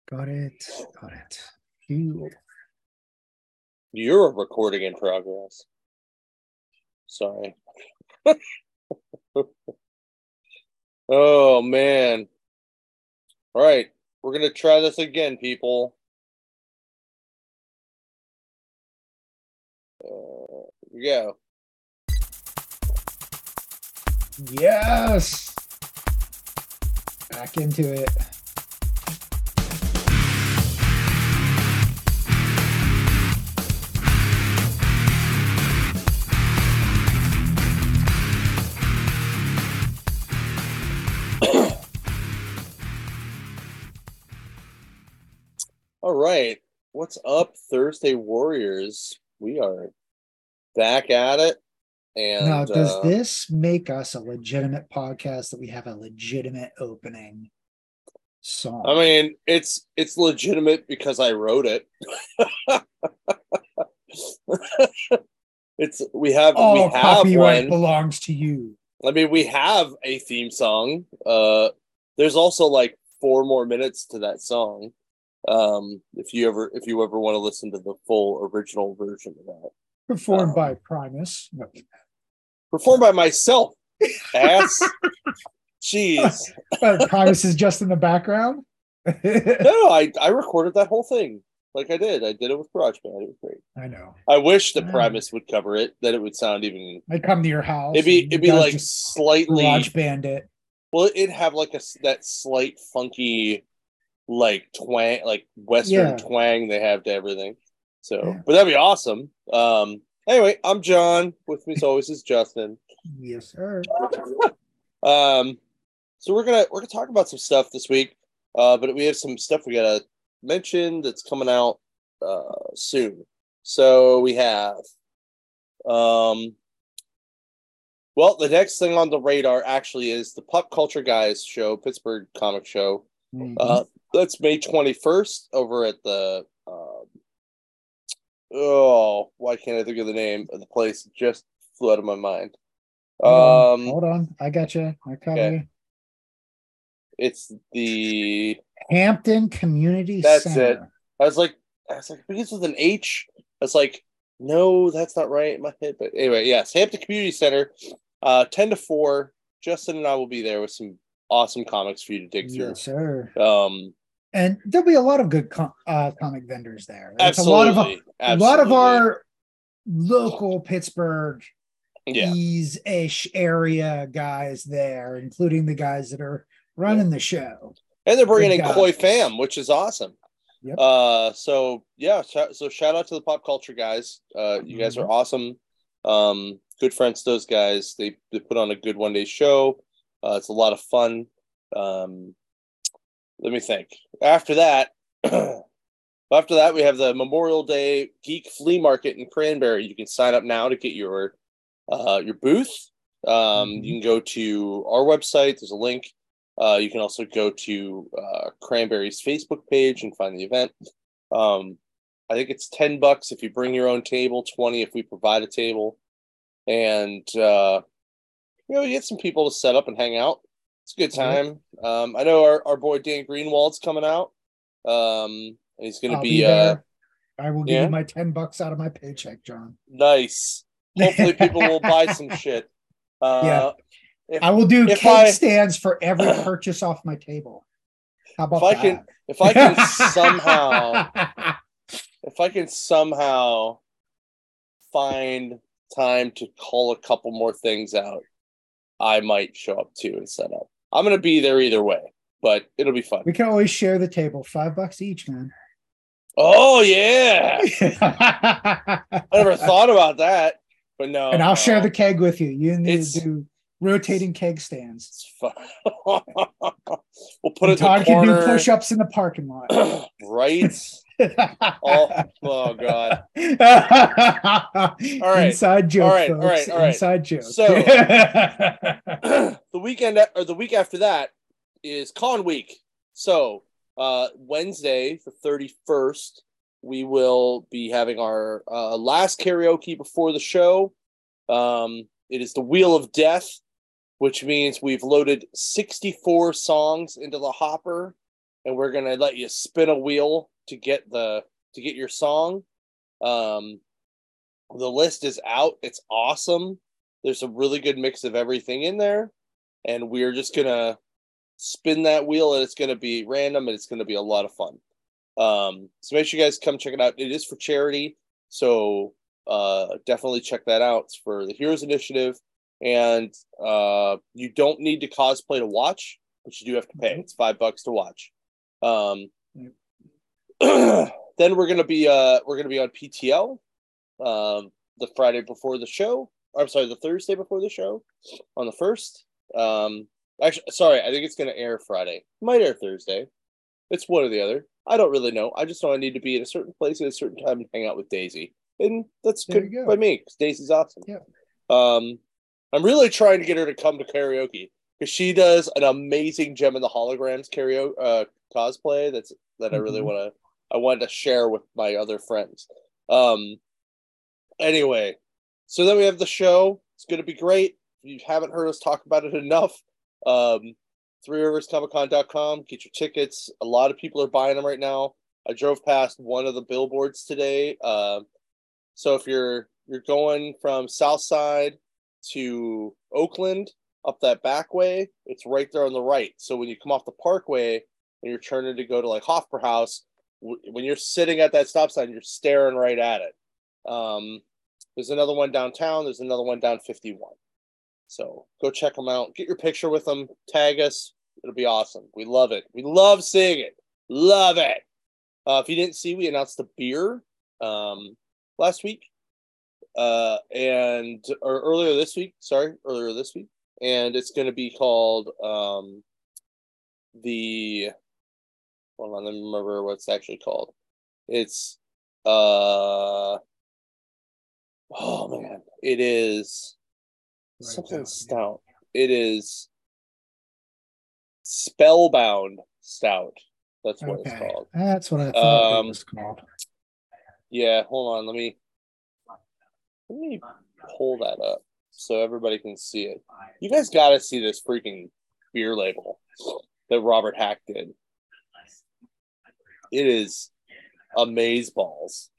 Got it. Got it. Phew. You're a recording in progress. Sorry. Oh, man. All right. We're going to try this again, people. Here we go. Yes. Back into it. All right. What's up, Thursday Warriors? We are back at it. And Now, does this make us a legitimate podcast that we have a legitimate opening song? I mean, it's legitimate because I wrote it. all copyright one. belongs to you. I mean, we have a theme song. There's also like 4 more minutes to that song. If you ever want to listen to the full original version of that, Performed by Primus. No. Performed by myself. Ass. Jeez. But Primus is just in the background. No, I recorded that whole thing. Like I did it with GarageBand. It was great. I know. I wish the Primus would cover it. That it would sound even. I'd come to your house. It'd be like slightly GarageBand it. Well, it'd have like that slight funky, like twang, like Western twang they have to everything. So, but that'd be awesome. Anyway, I'm John. With me as always is Justin. Yes, sir. So we're gonna talk about some stuff this week. But we have some stuff we gotta mention that's coming out soon. So we have well, the next thing on the radar actually is the Pop Culture Guys show, Pittsburgh Comic Show. Mm-hmm. That's May 21st over at the why can't I think of the name of the place? It just flew out of my mind. Hold on. I got you. I cover you. It's the Hampton Community Center. That's it. I was like, it begins with an H. I was like, no, that's not right in my head. But anyway, yes, Hampton Community Center, 10 to 4. Justin and I will be there with some awesome comics for you to dig through. Yes, sir. And there'll be a lot of good comic vendors there. It's absolutely. A lot of our local Pittsburgh ish area guys there, including the guys that are running the show. And they're bringing in Koi Fam, which is awesome. Yep. So shout out to the Pop Culture Guys. You guys are awesome. Good friends to those guys. They put on a good one-day show. It's a lot of fun. Let me think. After that, we have the Memorial Day Geek Flea Market in Cranberry. You can sign up now to get your booth. You can go to our website. There's a link. You can also go to Cranberry's Facebook page and find the event. I think it's $10 if you bring your own table, $20 if we provide a table, and you get some people to set up and hang out. It's a good time. I know our boy Dan Greenwald's coming out. And he's going to be there. I will give you my $10 out of my paycheck, John. Nice. Hopefully, people will buy some shit. I will do cake stands for every purchase off my table. How about that? If I can somehow find time to call a couple more things out, I might show up too and set up. I'm going to be there either way, but it'll be fun. We can always share the table, $5 each, man. Oh yeah. I never thought about that, but no. And I'll share the keg with you. You need to do rotating keg stands. It's fun. We'll put it Todd in the corner. Can do push-ups in the parking lot. Right? Oh God. All right. Inside joke. All right. Folks. All right. Inside joke. So the week after that is Con Week. So Wednesday, the 31st, we will be having our last karaoke before the show. It is the Wheel of Death, which means we've loaded 64 songs into the hopper, and we're gonna let you spin a wheel to get your song. The list is out. It's awesome. There's a really good mix of everything in there, and we're just gonna spin that wheel, and it's gonna be random, and it's gonna be a lot of fun. So make sure you guys come check it out. It is for charity, so definitely check that out. It's for the Heroes Initiative, and you don't need to cosplay to watch, but you do have to pay. It's $5 to watch. Then we're gonna be on PTL the Friday before the show. I'm sorry, the Thursday before the show on the 1st. Actually, sorry, I think it's gonna air Friday. It might air Thursday. It's one or the other. I don't really know. I just know I need to be at a certain place at a certain time and hang out with Daisy, and that's good by me because Daisy's awesome. Yeah. I'm really trying to get her to come to karaoke because she does an amazing Gem and the Holograms karaoke cosplay. That I really wanted to share with my other friends. Anyway, so then we have the show. It's going to be great. If you haven't heard us talk about it enough, threeriverscomiccon.com. Get your tickets. A lot of people are buying them right now. I drove past one of the billboards today. So if you're going from Southside to Oakland up that back way, it's right there on the right. So when you come off the Parkway and you're turning to go to like Hofbrauhaus, when you're sitting at that stop sign, you're staring right at it. There's another one downtown. There's another one down 51. So go check them out. Get your picture with them. Tag us. It'll be awesome. We love it. We love seeing it. Love it. If you didn't see, we announced the beer last week. Earlier this week. And it's going to be called hold on, let me remember what it's actually called. It's oh man, it is something stout. It is Spellbound Stout. That's what it's called. That's what I thought it was called. Yeah, hold on. Let me pull that up so everybody can see it. You guys got to see this freaking beer label that Robert Hack did. It is amazeballs.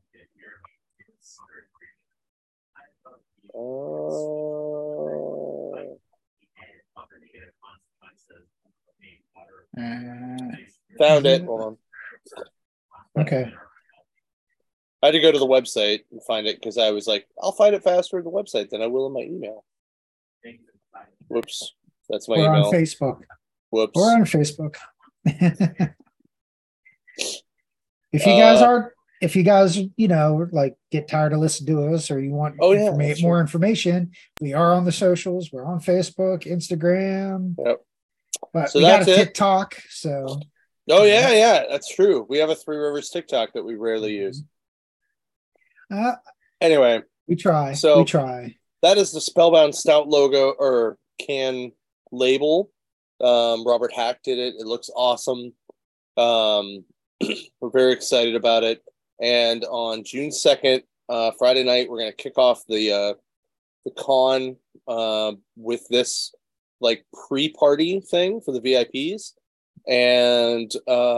Found it. Hold on. Okay. I had to go to the website and find it because I was like, I'll find it faster on the website than I will in my email. Whoops. That's my email. We're on Facebook. Whoops. We're on Facebook. If you guys, like get tired of listening to us or you want more information, we are on the socials. We're on Facebook, Instagram. Yep. But so we got a TikTok. So. Oh, yeah. That's true. We have a Three Rivers TikTok that we rarely use. Anyway. We try. That is the Spellbound Stout logo or can label. Robert Hack did it. It looks awesome. We're very excited about it. And on June 2nd, Friday night, we're going to kick off the con with this like pre-party thing for the VIPs. And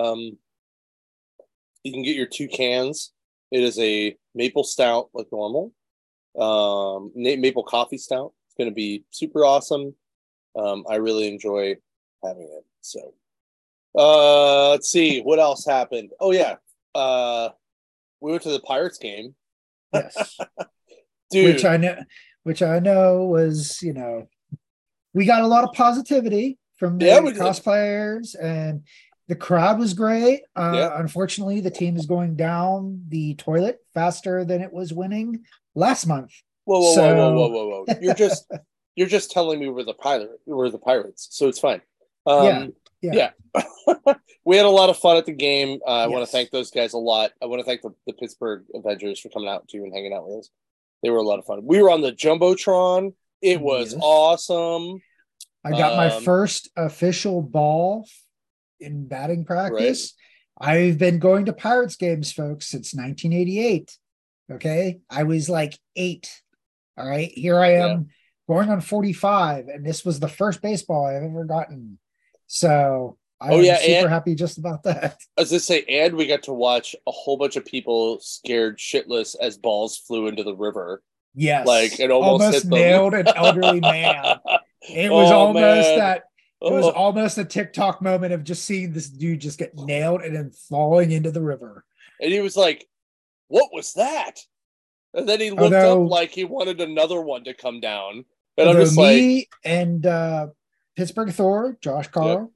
you can get your 2 cans. It is a maple stout like normal. Maple coffee stout. It's going to be super awesome. I really enjoy having it. So let's see what else happened. Oh yeah. We went to the Pirates game. Yes. Dude. Which I know was, we got a lot of positivity from the cosplayers and the crowd was great. Unfortunately, the team is going down the toilet faster than it was winning last month. Whoa. You're just telling me we're the Pirates, so it's fine. Yeah. We had a lot of fun at the game. I want to thank those guys a lot. I want to thank the Pittsburgh Avengers for coming out too and hanging out with us. They were a lot of fun. We were on the Jumbotron. It was awesome. I got my first official ball in batting practice. Right. I've been going to Pirates games, folks, since 1988. Okay. I was like 8. All right. Here I am going on 45, and this was the first baseball I've ever gotten. So I'm super happy just about that. As I say, and we got to watch a whole bunch of people scared shitless as balls flew into the river. Yes, like it almost hit nailed an elderly man. It was almost that. It was almost a TikTok moment of just seeing this dude just get nailed and then falling into the river. And he was like, "What was that?" And then he looked up like he wanted another one to come down. And I'm just me and Pittsburgh Thor, Josh Carl,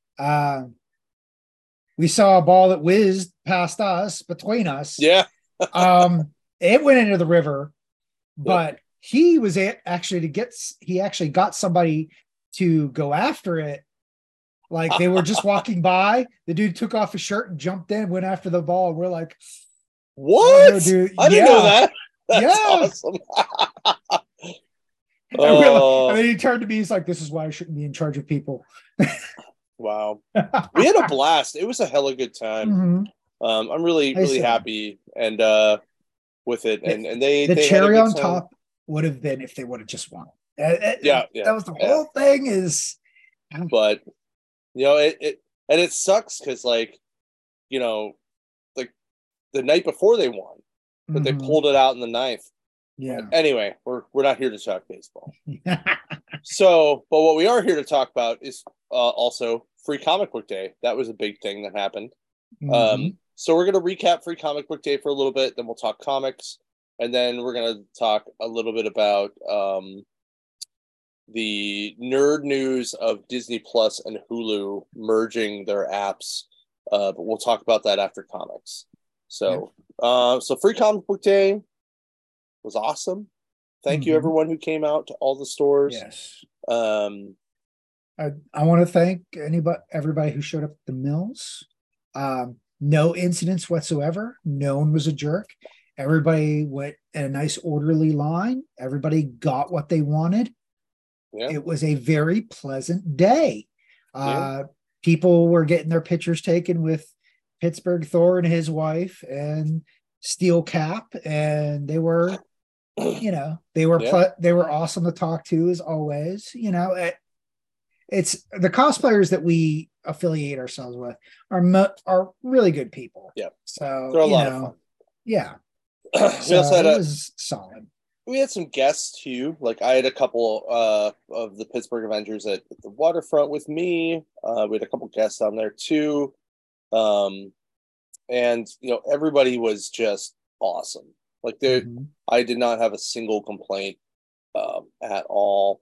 we saw a ball that whizzed past us, between us. Yeah. It went into the river, but he was actually got somebody to go after it. Like they were just walking by. The dude took off his shirt and jumped in, went after the ball. We're like, what? I didn't know that. That's awesome. And then he turned to me. He's like, "This is why I shouldn't be in charge of people." Wow. We had a blast. It was a hella good time. Mm-hmm. I'm really happy and with it. And they cherry on top would have been if they would have just won. That was the whole thing is. But it sucks because like like the night before they won, but they pulled it out in the ninth. Yeah. But anyway, we're not here to talk baseball. So, but what we are here to talk about is also Free Comic Book Day. That was a big thing that happened. So we're going to recap Free Comic Book Day for a little bit. Then we'll talk comics, and then we're going to talk a little bit about the nerd news of Disney Plus and Hulu merging their apps. But we'll talk about that after comics. So, so Free Comic Book Day was awesome. Thank you, everyone who came out to all the stores. Yes. I want to thank everybody who showed up at the mills. No incidents whatsoever. No one was a jerk. Everybody went in a nice orderly line. Everybody got what they wanted. Yeah. It was a very pleasant day. People were getting their pictures taken with Pittsburgh Thor and his wife and Steel Cap, and they were they were awesome to talk to as always. It's the cosplayers that we affiliate ourselves with are really good people. Yeah, so they're a lot of fun. Yeah, we also had it was solid. We had some guests too. Like I had a couple of the Pittsburgh Avengers at the waterfront with me. We had a couple guests on there too, and everybody was just awesome. Like I did not have a single complaint at all.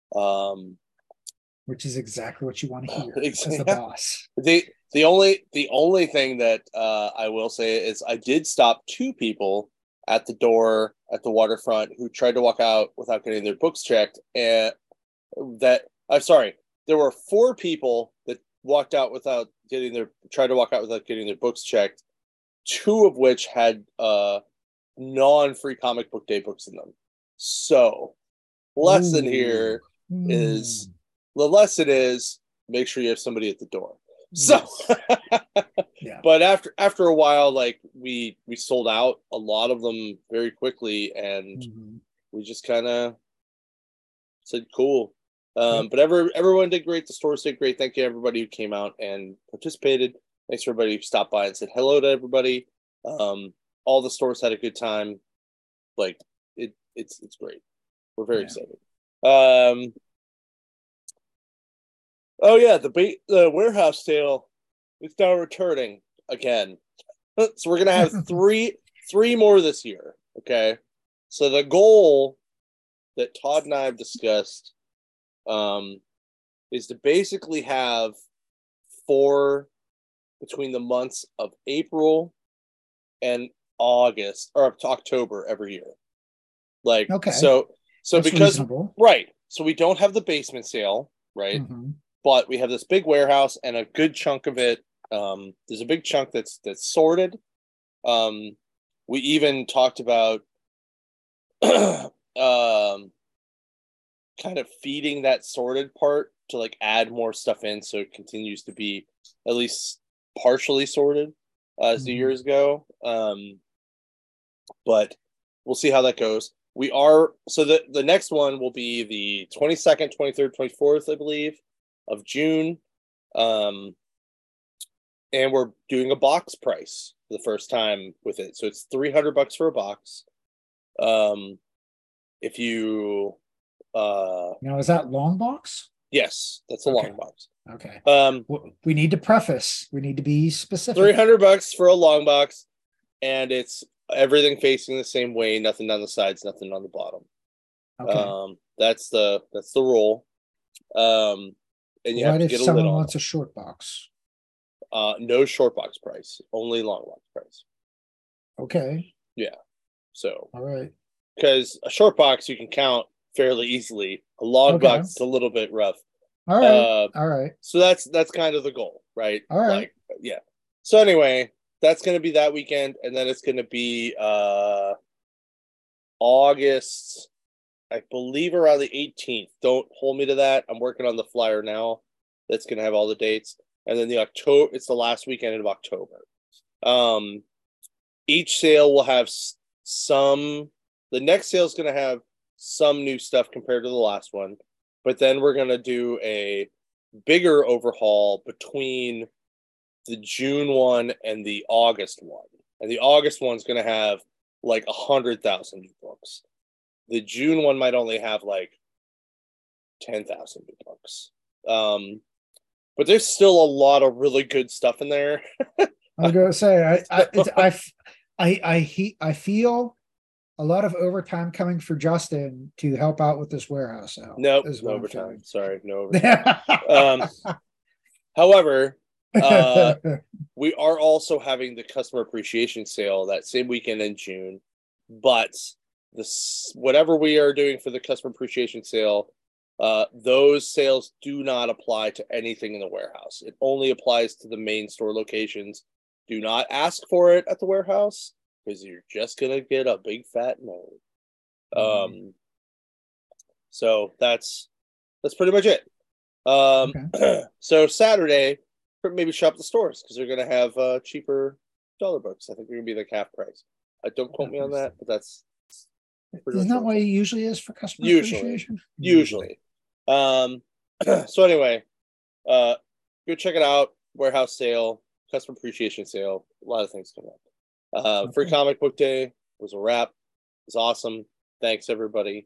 Which is exactly what you want to hear as the boss. The only thing that I will say is I did stop two people at the door at the waterfront who tried to walk out without getting their books checked, and there were 4 people that tried to walk out without getting their books checked, 2 of which had non-Free Comic Book Day books in them. So lesson here is the lesson is make sure you have somebody at the door. So yeah. But after a while, like we sold out a lot of them very quickly, and we just kind of said cool. But everyone did great. The stores did great. Thank you everybody who came out and participated. Thanks for everybody who stopped by and said hello to everybody. All the stores had a good time. Like it's great. We're very excited. Oh yeah, the warehouse sale is now returning again. So we're gonna have three more this year. Okay. So the goal that Todd and I have discussed is to basically have 4 between the months of April and August or up to October every year. Like so that's because reasonable. Right. So we don't have the basement sale, right? But we have this big warehouse and a good chunk of it. There's a big chunk that's sorted. We even talked about kind of feeding that sorted part to like add more stuff in so it continues to be at least partially sorted as the years go. But we'll see how that goes. So the next one will be the 22nd, 23rd, 24th, I believe, of June. and we're doing a box price for the first time with it. So it's $300 for a box. If you is that long box? Yes, that's a long box. Okay. We need to preface. We need to be specific. $300 for a long box, and it's everything facing the same way. Nothing on the sides, nothing on the bottom. Okay. That's the rule. And you have to get a lid on. What if someone wants a short box? No short box price, only long box price. Okay. Yeah. So. All right. Because a short box you can count fairly easily. A long box is a little bit rough. All right. All right. So that's kind of the goal, right? All right. Yeah. So anyway, that's going to be that weekend, and then it's going to be August, I believe, around the 18th. Don't hold me to that. I'm working on the flyer now. That's going to have all the dates, and then it's the last weekend of October. Each sale will have some. The next sale is going to have some new stuff compared to the last one, but then we're going to do a bigger overhaul between the June one and the August one. And the August one's going to have like 100,000 new books. The June one might only have like 10,000 new books. But there's still a lot of really good stuff in there. I was going to say, I feel a lot of overtime coming for Justin to help out with this warehouse sale. Nope, no overtime. Sorry, no overtime. However, we are also having the customer appreciation sale that same weekend in June. But whatever we are doing for the customer appreciation sale, those sales do not apply to anything in the warehouse. It only applies to the main store locations. Do not ask for it at the warehouse, because you're just gonna get a big fat no. So that's pretty much it. Okay. So Saturday, maybe shop the stores because they're gonna have cheaper dollar books. I think they're gonna be like half price. Don't quote me on that, but that's isn't that what it usually is for customer appreciation? Usually. So anyway, go check it out. Warehouse sale, customer appreciation sale, a lot of things coming up. Free Comic Book Day was a wrap. It was awesome. Thanks everybody.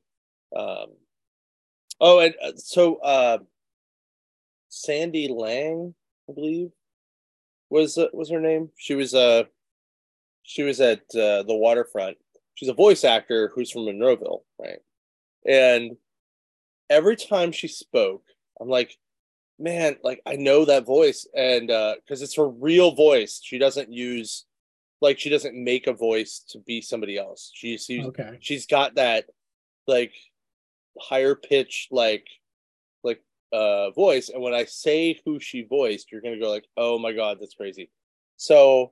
Sandy Lang, I believe, was her name. She was at the Waterfront. She's a voice actor who's from Monroeville, right? And every time she spoke, I'm like, man, like I know that voice, and because it's her real voice. She doesn't make a voice to be somebody else. She's got that like higher pitch voice, and when I say who she voiced, you're gonna go like, oh my god, that's crazy. So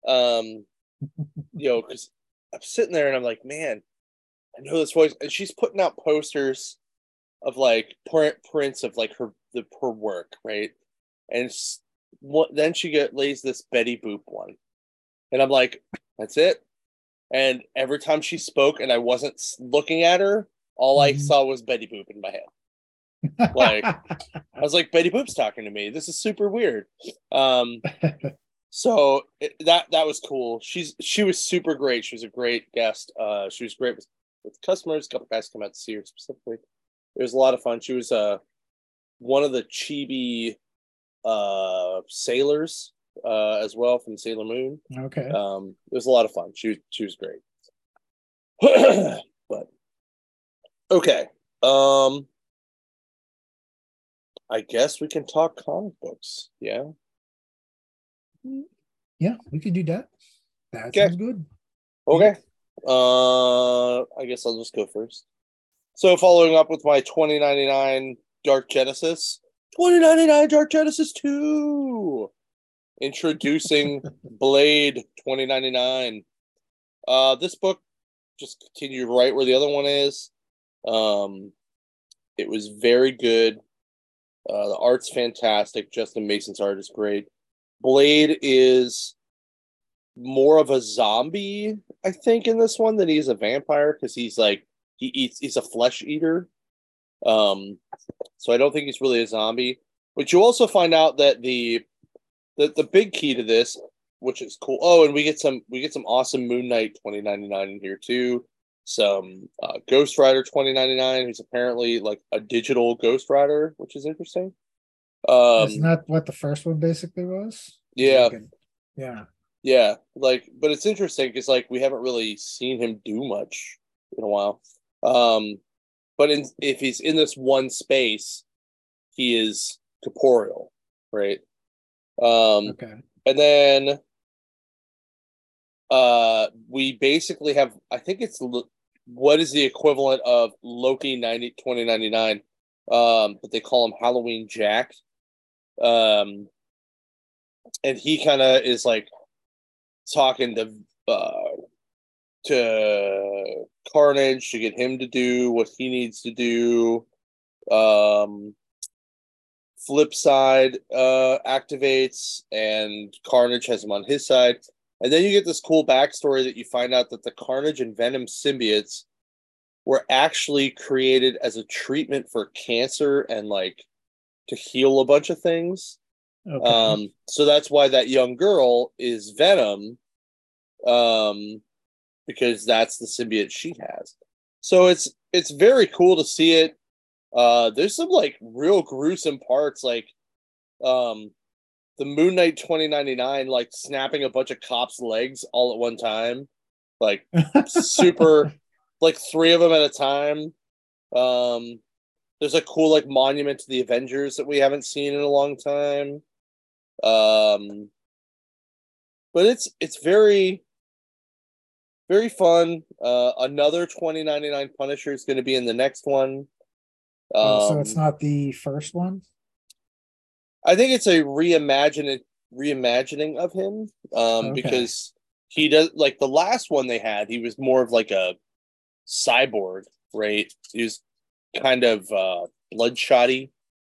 because I'm sitting there and I'm like, man, I know this voice, and she's putting out posters of like prints of like her work, right? And then she lays this Betty Boop one. And I'm like, that's it. And every time she spoke and I wasn't looking at her, all I saw was Betty Boop in my head. Like, I was like, Betty Boop's talking to me. This is super weird. So that was cool. She was super great. She was a great guest. She was great with customers. A couple guys come out to see her specifically. It was a lot of fun. She was one of the chibi sailors as well from Sailor Moon. Okay. It was a lot of fun. She was great. But okay. I guess we can talk comic books. Yeah. Yeah, we could do that. That sounds good. Okay. I guess I'll just go first. So following up with my 2099 Dark Genesis, 2099 Dark Genesis 2. Introducing Blade 2099. This book just continued right where the other one is. It was very good. The art's fantastic. Justin Mason's art is great. Blade is more of a zombie, I think, in this one than he is a vampire, because he's a flesh eater. So I don't think he's really a zombie. But you also find out that the the big key to this, which is cool. Oh, and we get some awesome Moon Knight 2099 in here too. Some Ghost Rider 2099, who's apparently like a digital Ghost Rider, which is interesting. Isn't that what the first one basically was? Yeah. Yeah. Yeah. Like, but it's interesting because like we haven't really seen him do much in a while. But if he's in this one space, he is corporeal, right? Okay. And then we basically have, I think it's what is the equivalent of Loki 2099, but they call him Halloween Jack. And he kind of is like talking to Carnage to get him to do what he needs to do. Flip side activates, and Carnage has him on his side. And then you get this cool backstory that you find out that the Carnage and Venom symbiotes were actually created as a treatment for cancer and like to heal a bunch of things. Okay. So that's why that young girl is Venom, because that's the symbiote she has. So it's very cool to see it. There's some like real gruesome parts, like the Moon Knight 2099 like snapping a bunch of cops' legs all at one time, like super, like 3 of them at a time. There's a cool like monument to the Avengers that we haven't seen in a long time. But it's very, very fun. Another 2099 Punisher is going to be in the next one. So it's not the first one? I think it's a reimagining of him. Because he does, like the last one they had, he was more of like a cyborg, right? He was kind of bloodshotty.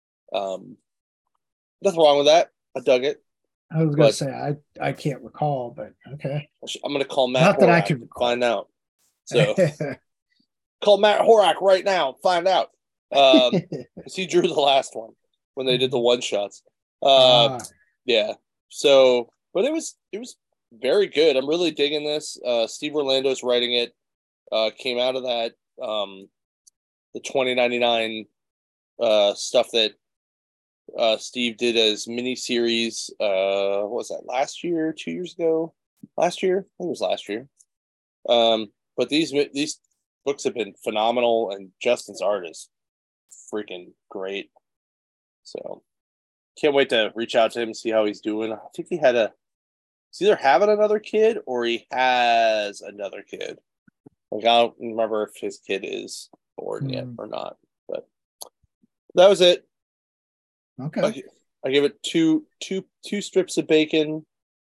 Nothing wrong with that. I dug it. I was going to say I can't recall, but okay. I'm going to call Matt. Not that I can find out. So call Matt Horak right now. Find out. Because he drew the last one when they did the one shots. Yeah. So, but it was very good. I'm really digging this. Steve Orlando's writing it. Came out of that the 2099 stuff that Steve did as miniseries. What was that, last year, 2 years ago? Last year? I think it was last year. But these books have been phenomenal, and Justin's art is freaking great. So can't wait to reach out to him and see how he's doing. I think he's either having another kid or he has another kid. Like, I don't remember if his kid is born yet or not, but that was it. Okay. I give it two strips of bacon,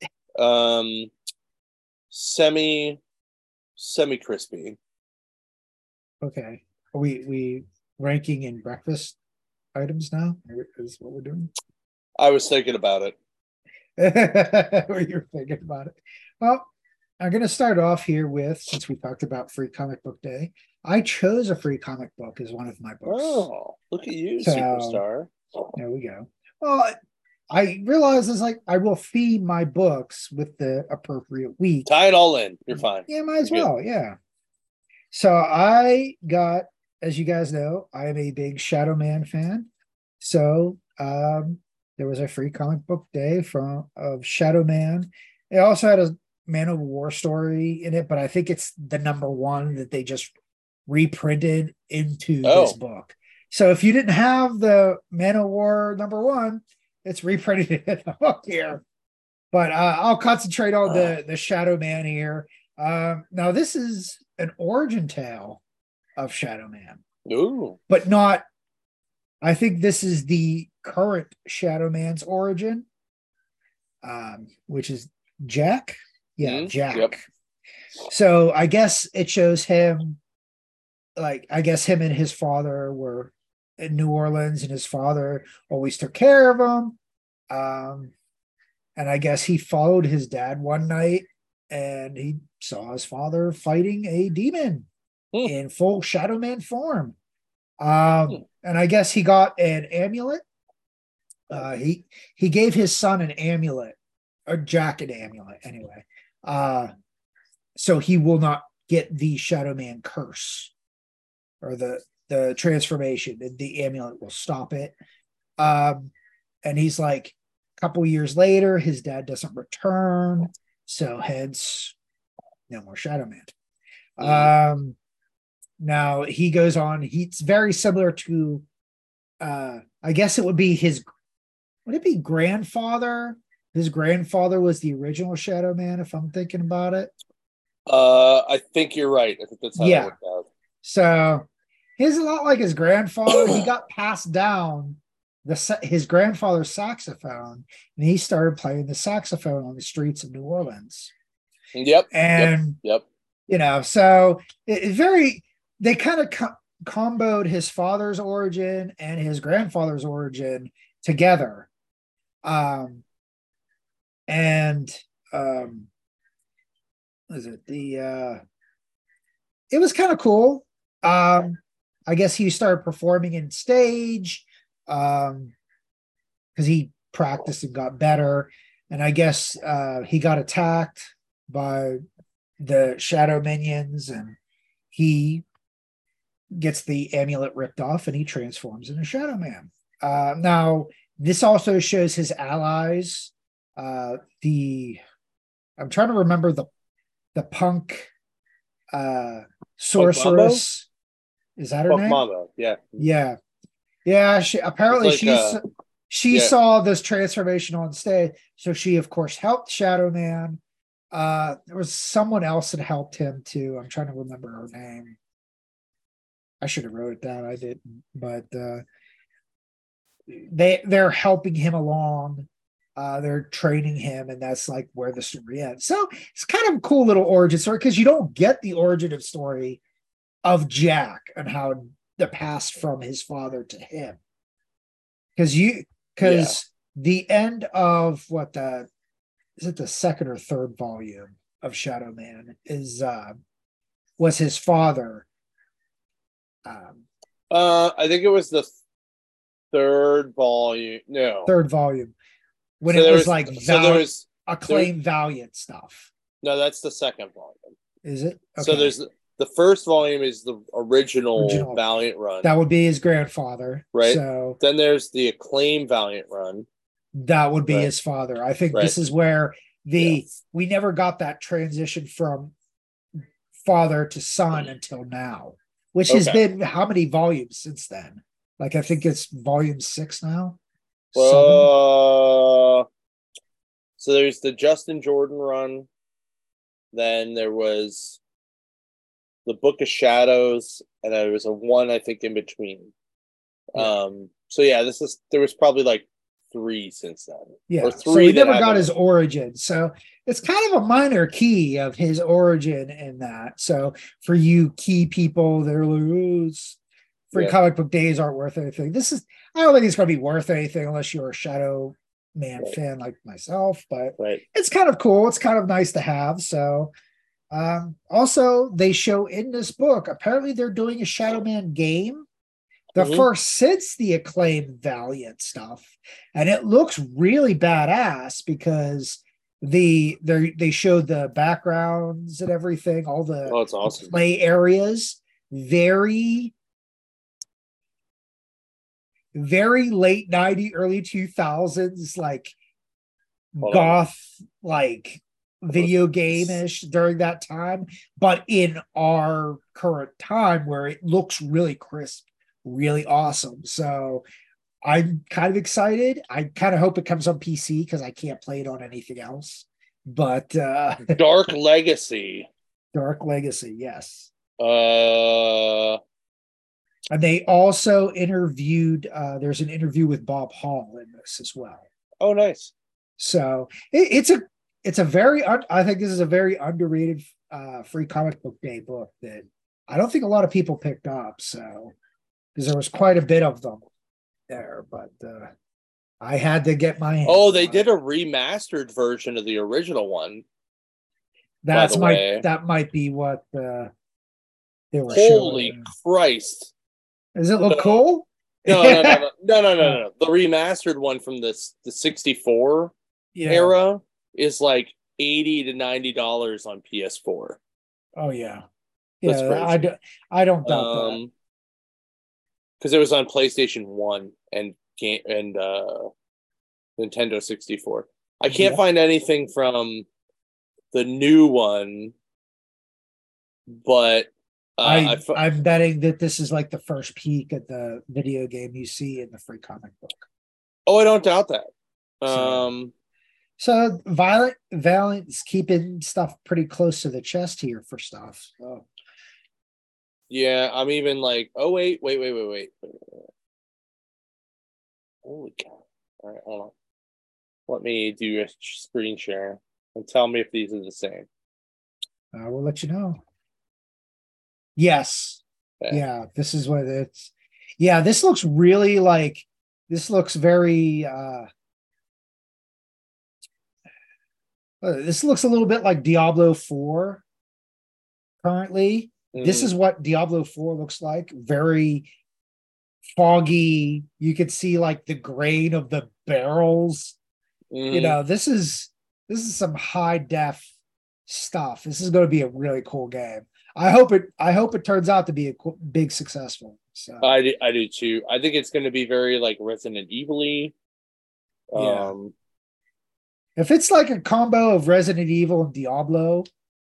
semi crispy. Okay. Are we ranking in breakfast items now? Is what we're doing? I was thinking about it. You're thinking about it. Well, I'm going to start off here with, since we talked about Free Comic Book Day, I chose a free comic book as one of my books. Oh, look at you, superstar. There we go. Well, I realize it's like I will feed my books with the appropriate week. Tie it all in. You're fine. Yeah, might as well. Yeah. So I got, as you guys know, I am a big Shadow Man fan. So there was a free comic book day of Shadow Man. It also had a Man of War story in it, but I think it's the *1 that they just reprinted into this book. So if you didn't have the Man of War *1, it's reprinted in the book here. But I'll concentrate on the Shadow Man here. Now this is an origin tale of Shadow Man. Ooh. But not, I think this is the current Shadow Man's origin, which is Jack. Yeah, Jack. Yep. So I guess it shows him, like, I guess him and his father were in New Orleans, and his father always took care of him. And I guess he followed his dad one night, and he saw his father fighting a demon in full Shadow Man form. And I guess he got an amulet He gave his son an amulet, a jacket amulet, anyway. So he will not get the Shadow Man curse or the transformation. The amulet will stop it. And he's like, a couple years later, his dad doesn't return, so hence no more Shadow Man. Now he goes on. He's very similar to, I guess it would be would it be grandfather? His grandfather was the original Shadow Man, if I'm thinking about it. I think you're right. I think that's how that worked out. So he's a lot like his grandfather. He got passed down his grandfather's saxophone, and he started playing the saxophone on the streets of New Orleans. Yep. And so they kind of comboed his father's origin and his grandfather's origin together. It was kind of cool. I guess he started performing in stage because he practiced and got better. And I guess he got attacked by the shadow minions, and he gets the amulet ripped off and he transforms into Shadow Man. Now, this also shows his allies. I'm trying to remember the punk sorceress. Is that her Punk name? Mambo, yeah. Yeah. She saw this transformation on stage, so she of course helped Shadow Man. There was someone else that helped him too. I'm trying to remember her name. I should have wrote it down. I didn't, but they're helping him along. They're training him, and that's like where the story ends. So it's kind of a cool little origin story because you don't get the origin story of Jack and how the past from his father to him. Because the end of is it the second or third volume of Shadow Man was his father. I think it was the third volume. No, third volume when it was Acclaim Valiant stuff. No, that's the second volume. Is it? Okay. So there's the first volume is the original Valiant run. That would be his grandfather, right? So then there's the Acclaim Valiant run. That would be his father. I think this is where we never got that transition from father to son until now, which has been how many volumes since then? Like I think it's volume 6 now. So there's the Justin Jordan run. Then there was the Book of Shadows, and there was a one I think in between. There was probably like 3 since then. Yeah, so he never got his origin. So it's kind of a minor key of his origin in that. So for you key people, they're like, free comic book days aren't worth anything. I don't think it's going to be worth anything unless you're a Shadow Man fan like myself, but it's kind of cool. It's kind of nice to have. So also they show in this book, apparently they're doing a Shadow Man game. The first since the Acclaim Valiant stuff, and it looks really badass because they showed the backgrounds and everything, all the it's awesome. Play areas, very very late 90s, early 2000s, like goth, like video game-ish during that time, but in our current time where it looks really crisp, really awesome. So I'm kind of excited. I kind of hope it comes on PC because I can't play it on anything else. But Dark Legacy, yes. And they also interviewed. There's an interview with Bob Hall in this as well. Oh, nice. So it's a very. I think this is a very underrated free comic book day book that I don't think a lot of people picked up. So because there was quite a bit of them there, but I had to get my hands. Oh, they did a remastered version of the original one. That might be what they were. Holy showing. Christ! Does it look cool? No. The remastered one from the 64 era is like $80 to $90 on PS4. Oh yeah. Yeah, I don't doubt that. Because it was on PlayStation 1 and Nintendo 64. I can't find anything from the new one, but I'm betting that this is like the first peek at the video game you see in the free comic book. Oh, I don't doubt that. So Valiant's keeping stuff pretty close to the chest here for stuff. So. Yeah, I'm even like, oh wait. Holy cow. All right, hold on. Let me do a screen share and tell me if these are the same. I will let you know. Yes. Yeah, this is what it's. Yeah, this looks really like. This looks very. This looks a little bit like Diablo 4 currently. This is what Diablo 4 looks like. Very foggy. You could see like the grain of the barrels. You know, this is some high def stuff. This is going to be a really cool game. I hope it turns out to be a big successful. So I do too. I think it's going to be very like Resident Evil-y. If it's like a combo of Resident Evil and Diablo,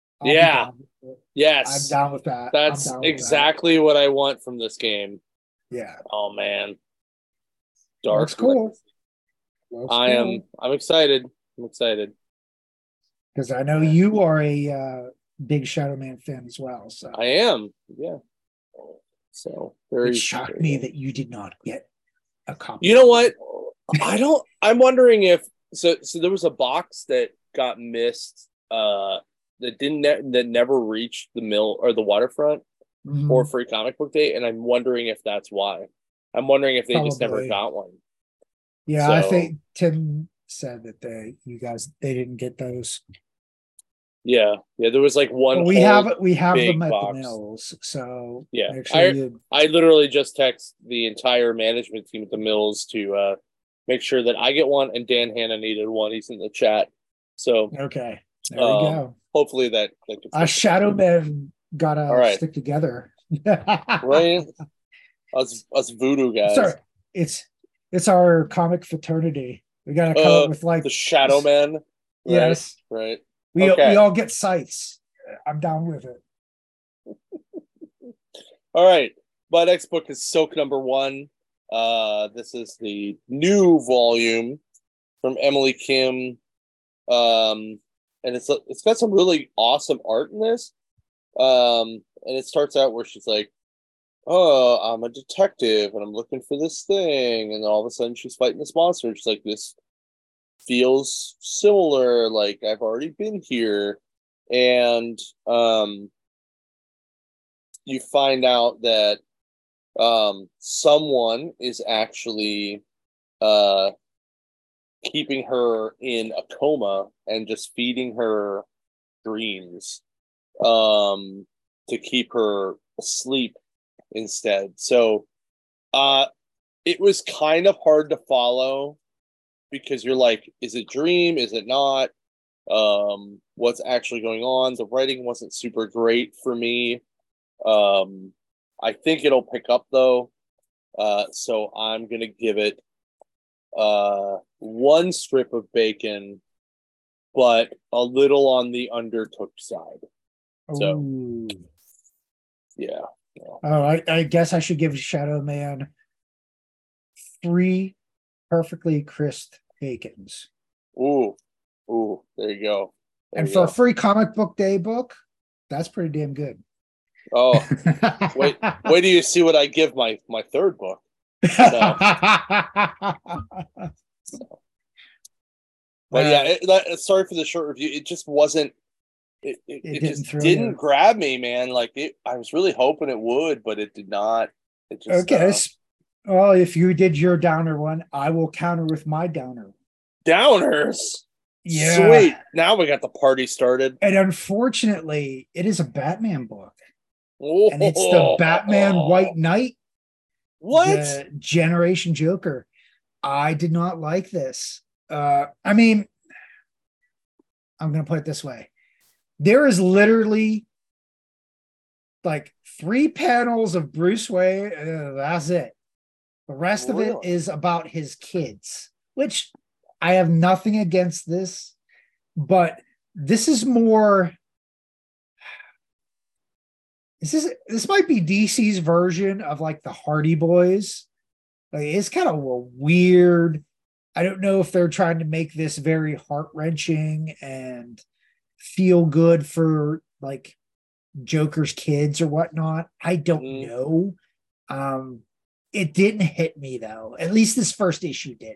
yes, I'm down with that. That's exactly what I want from this game. Yeah. Oh man, Looks cool. I'm excited. I'm excited because I know you are a big Shadow Man fan as well. So I am. Yeah. So it shocked me that you did not get a copy. You know what? I'm wondering if so there was a box that got missed that never reached the mill or the waterfront or free comic book day, and I'm wondering if that's why. I'm wondering if they just never got one. Yeah, so, I think Tim said that they didn't get those. Yeah, there was like one. Well, we have them at the mills, so yeah. I literally just text the entire management team at the mills to make sure that I get one, and Dan Hanna needed one. He's in the chat, so okay, there we go. Hopefully that Shadow Men gotta stick together, right? Us voodoo guys. Sorry, it's our comic fraternity. We gotta come up with like the Shadow Men. Right? Yes, right. We all get sights. I'm down with it. All right. My next book is Silk #1. This is the new volume from Emily Kim. And it's got some really awesome art in this. And it starts out where she's like, oh, I'm a detective and I'm looking for this thing. And then all of a sudden she's fighting this monster. And she's like, this feels similar, like I've already been here. And you find out that someone is actually keeping her in a coma and just feeding her dreams to keep her asleep instead. So it was kind of hard to follow because you're like, is it dream? Is it not? What's actually going on? The writing wasn't super great for me. I think it'll pick up though. So I'm going to give it one strip of bacon, but a little on the undertook side. So, ooh. Yeah. Oh, I guess I should give Shadow Man 3 perfectly crisp bacons. Ooh, there you go. And for a free comic book day book, that's pretty damn good. Oh, wait do you see what I give my third book? No. But yeah, sorry for the short review. It just wasn't. It just didn't grab me, man. Like I was really hoping it would, but it did not. It just okay. Well, if you did your downer one, I will counter with my downer. Downers. Yeah. Sweet. Now we got the party started. And unfortunately, it is a Batman book. And it's the Batman White Knight. The Generation Joker. I did not like this. I mean, I'm going to put it this way. There is literally like 3 panels of Bruce Wayne, and that's it. The rest of it is about his kids, which I have nothing against this, but this is more. This might be DC's version of like the Hardy Boys. Like, it's kind of a weird. I don't know if they're trying to make this very heart-wrenching and feel good for like Joker's kids or whatnot. I don't know. It didn't hit me though. At least this first issue did.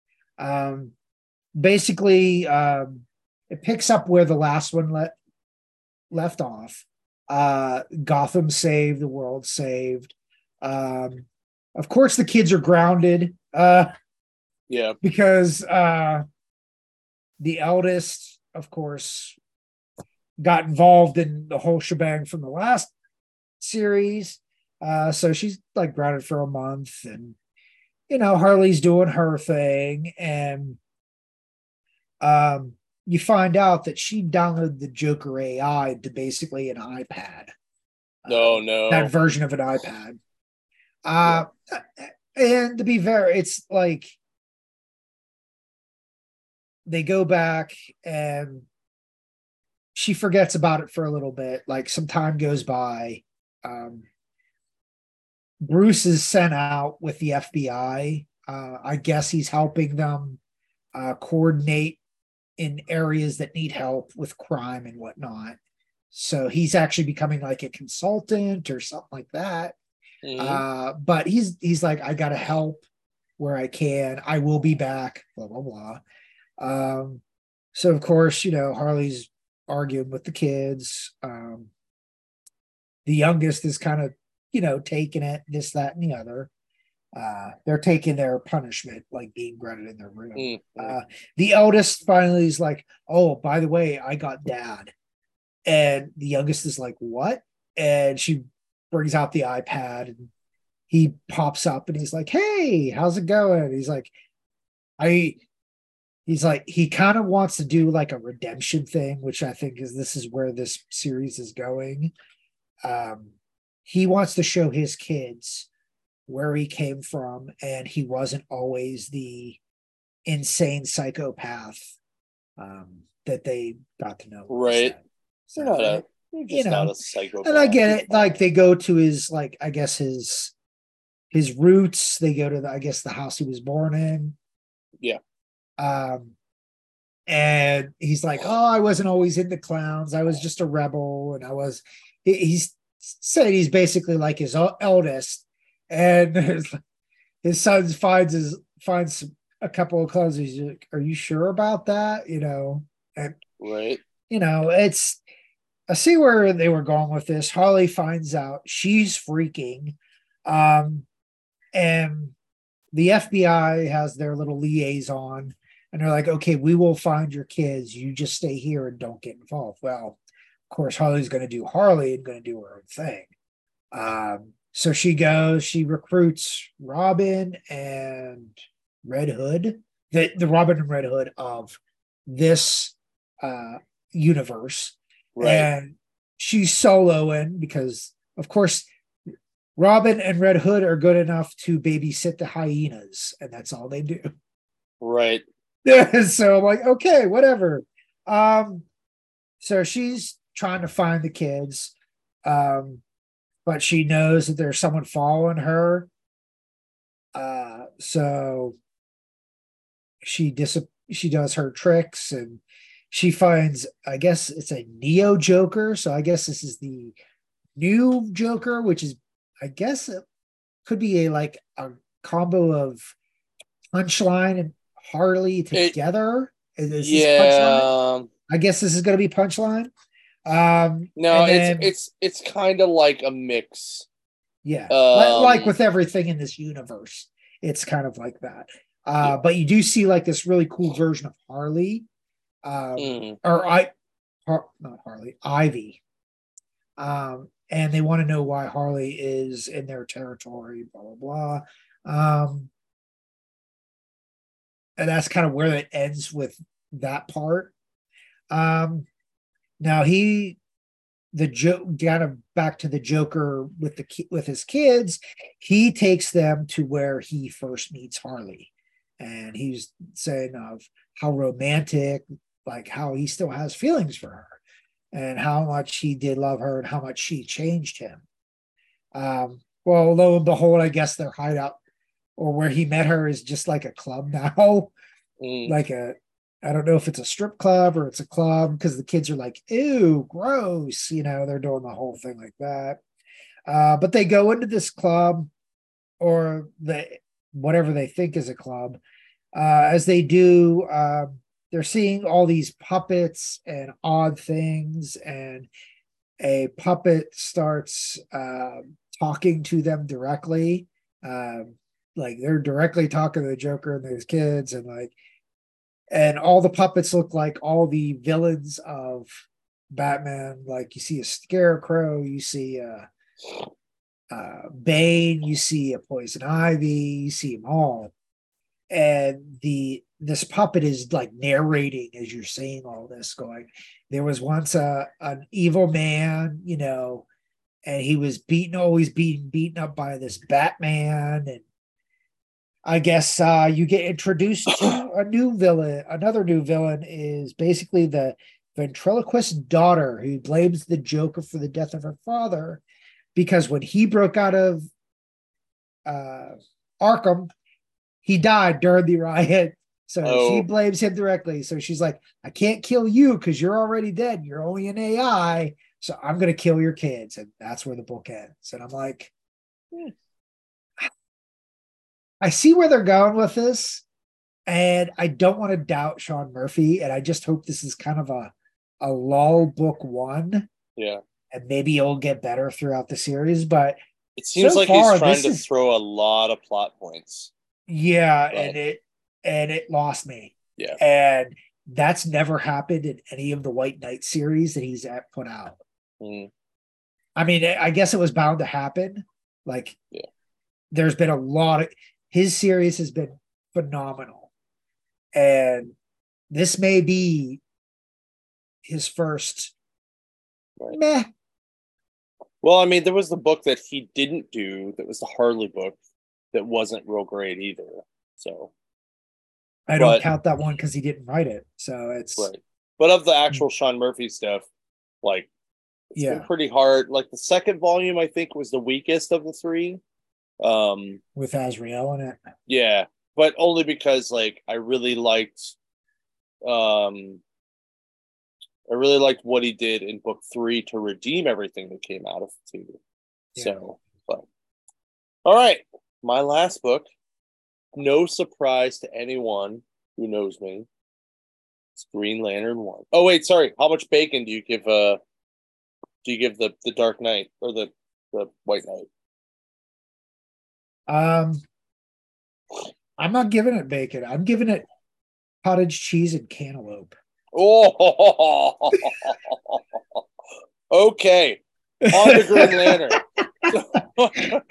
Basically, it picks up where the last one left off. Gotham saved, the world saved. Of course, the kids are grounded. Because the eldest, of course, got involved in the whole shebang from the last series. So she's like grounded for a month, and Harley's doing her thing, and you find out that she downloaded the Joker AI to basically an iPad. That version of an iPad. And to be fair, it's like they go back and she forgets about it for a little bit. Like some time goes by. Bruce is sent out with the FBI. I guess he's helping them coordinate in areas that need help with crime and whatnot. So he's actually becoming like a consultant or something like that. But he's like, I gotta help where I can. I will be back. Blah blah blah. So of course, Harley's arguing with the kids. The youngest is kind of, taking it, this, that, and the other. They're taking their punishment, like being grounded in their room. The eldest finally is like, oh, by the way, I got dad. And the youngest is like, what? And she brings out the iPad and he pops up and he's like, hey, how's it going? He's like, he kind of wants to do like a redemption thing, which I think this is where this series is going. He wants to show his kids where he came from, and he wasn't always the insane psychopath that they got to know. Right. So, not a psychopath. And I get it. Like they go to his, like, I guess his roots. They go to the house he was born in. Yeah. And he's like, oh, I wasn't always into clowns. I was just a rebel. And he's saying he's basically like his eldest. And his son finds a couple of clowns. He's like, are you sure about that? And right. I see where they were going with this. Harley finds out she's freaking. And the FBI has their little liaison, and they're like, okay, we will find your kids. You just stay here and don't get involved. Well, of course, Harley's going to do Harley and going to do her own thing. So she recruits Robin and Red Hood, the Robin and Red Hood of this universe. Right. And she's soloing because, of course, Robin and Red Hood are good enough to babysit the hyenas, and that's all they do. Right. So I'm like, okay, whatever. So she's trying to find the kids. But she knows that there's someone following her. So she does her tricks, and she finds, I guess it's a Neo Joker. So I guess this is the new Joker, which is, I guess it could be a combo of Punchline and Harley together. Yeah. I guess this is going to be Punchline. No, it's kind of like a mix. Yeah, like with everything in this universe, it's kind of like that. But you do see like this really cool version of Harley, not Harley, Ivy. and they want to know why Harley is in their territory, blah, blah, blah. And that's kind of where it ends with that part. Now the joke kind of back to the Joker with his kids, he takes them to where he first meets Harley, and he's saying of how romantic, like how he still has feelings for her, and how much he did love her, and how much she changed him. Well, lo and behold, I guess their hideout or where he met her is just like a club now, like I don't know if it's a strip club or it's a club, because the kids are like, ew, gross. They're doing the whole thing like that. But they go into this club, or whatever they think is a club. As they do, they're seeing all these puppets and odd things, and a puppet starts talking to them directly. Like they're directly talking to the Joker and those kids, and all the puppets look like all the villains of Batman. Like you see a Scarecrow, you see Bane, you see a Poison Ivy, you see them all. And this puppet is like narrating as you're saying all this, going, there was once an evil man, and he was always beaten up by this Batman. And I guess you get introduced to a new villain. Another new villain is basically the ventriloquist daughter who blames the Joker for the death of her father, because when he broke out of Arkham, he died during the riot. So she blames him directly. So she's like, I can't kill you because you're already dead. You're only an AI. So I'm going to kill your kids. And that's where the book ends. And I'm like, I see where they're going with this, and I don't want to doubt Sean Murphy, and I just hope this is kind of a lull book one. Yeah. And maybe it'll get better throughout the series, but it seems like he's trying to throw a lot of plot points. Yeah, but... and it lost me. Yeah. And that's never happened in any of the White Knight series that he's put out. I mean, I guess it was bound to happen. Like, there's been a lot of... His series has been phenomenal. And this may be his first meh. Well, I mean, there was the book that he didn't do that was the Harley book that wasn't real great either. So I don't count that one because he didn't write it. So it's right. But of the actual Sean Murphy stuff, like it's been pretty hard. Like the second volume, I think, was the weakest of the three. With Azrael in it. Yeah, but only because like I really liked what he did in book 3 to redeem everything that came out of 2. Yeah. So, but all right, my last book, no surprise to anyone who knows me, it's Green Lantern 1. Oh wait, sorry. How much bacon do you give the Dark Knight or the White Knight? I'm not giving it bacon. I'm giving it cottage cheese and cantaloupe. Oh, okay. On the Green Lantern.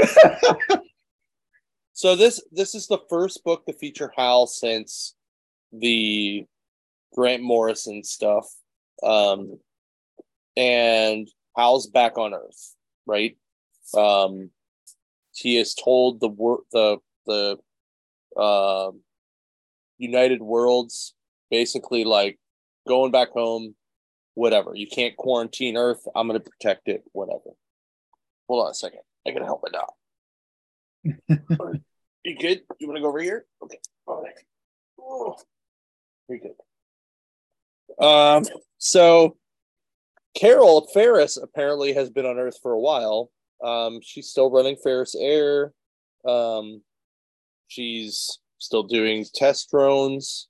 So this is the first book to feature Hal since the Grant Morrison stuff, and Hal's back on Earth, right? He is told the United Worlds basically like going back home, whatever. You can't quarantine Earth. I'm going to protect it, whatever. Hold on a second. I gotta help my dog. You good? You want to go over here? Okay. All right. Oh, you're good. So Carol Ferris apparently has been on Earth for a while. She's still running Ferris Air. She's still doing test drones.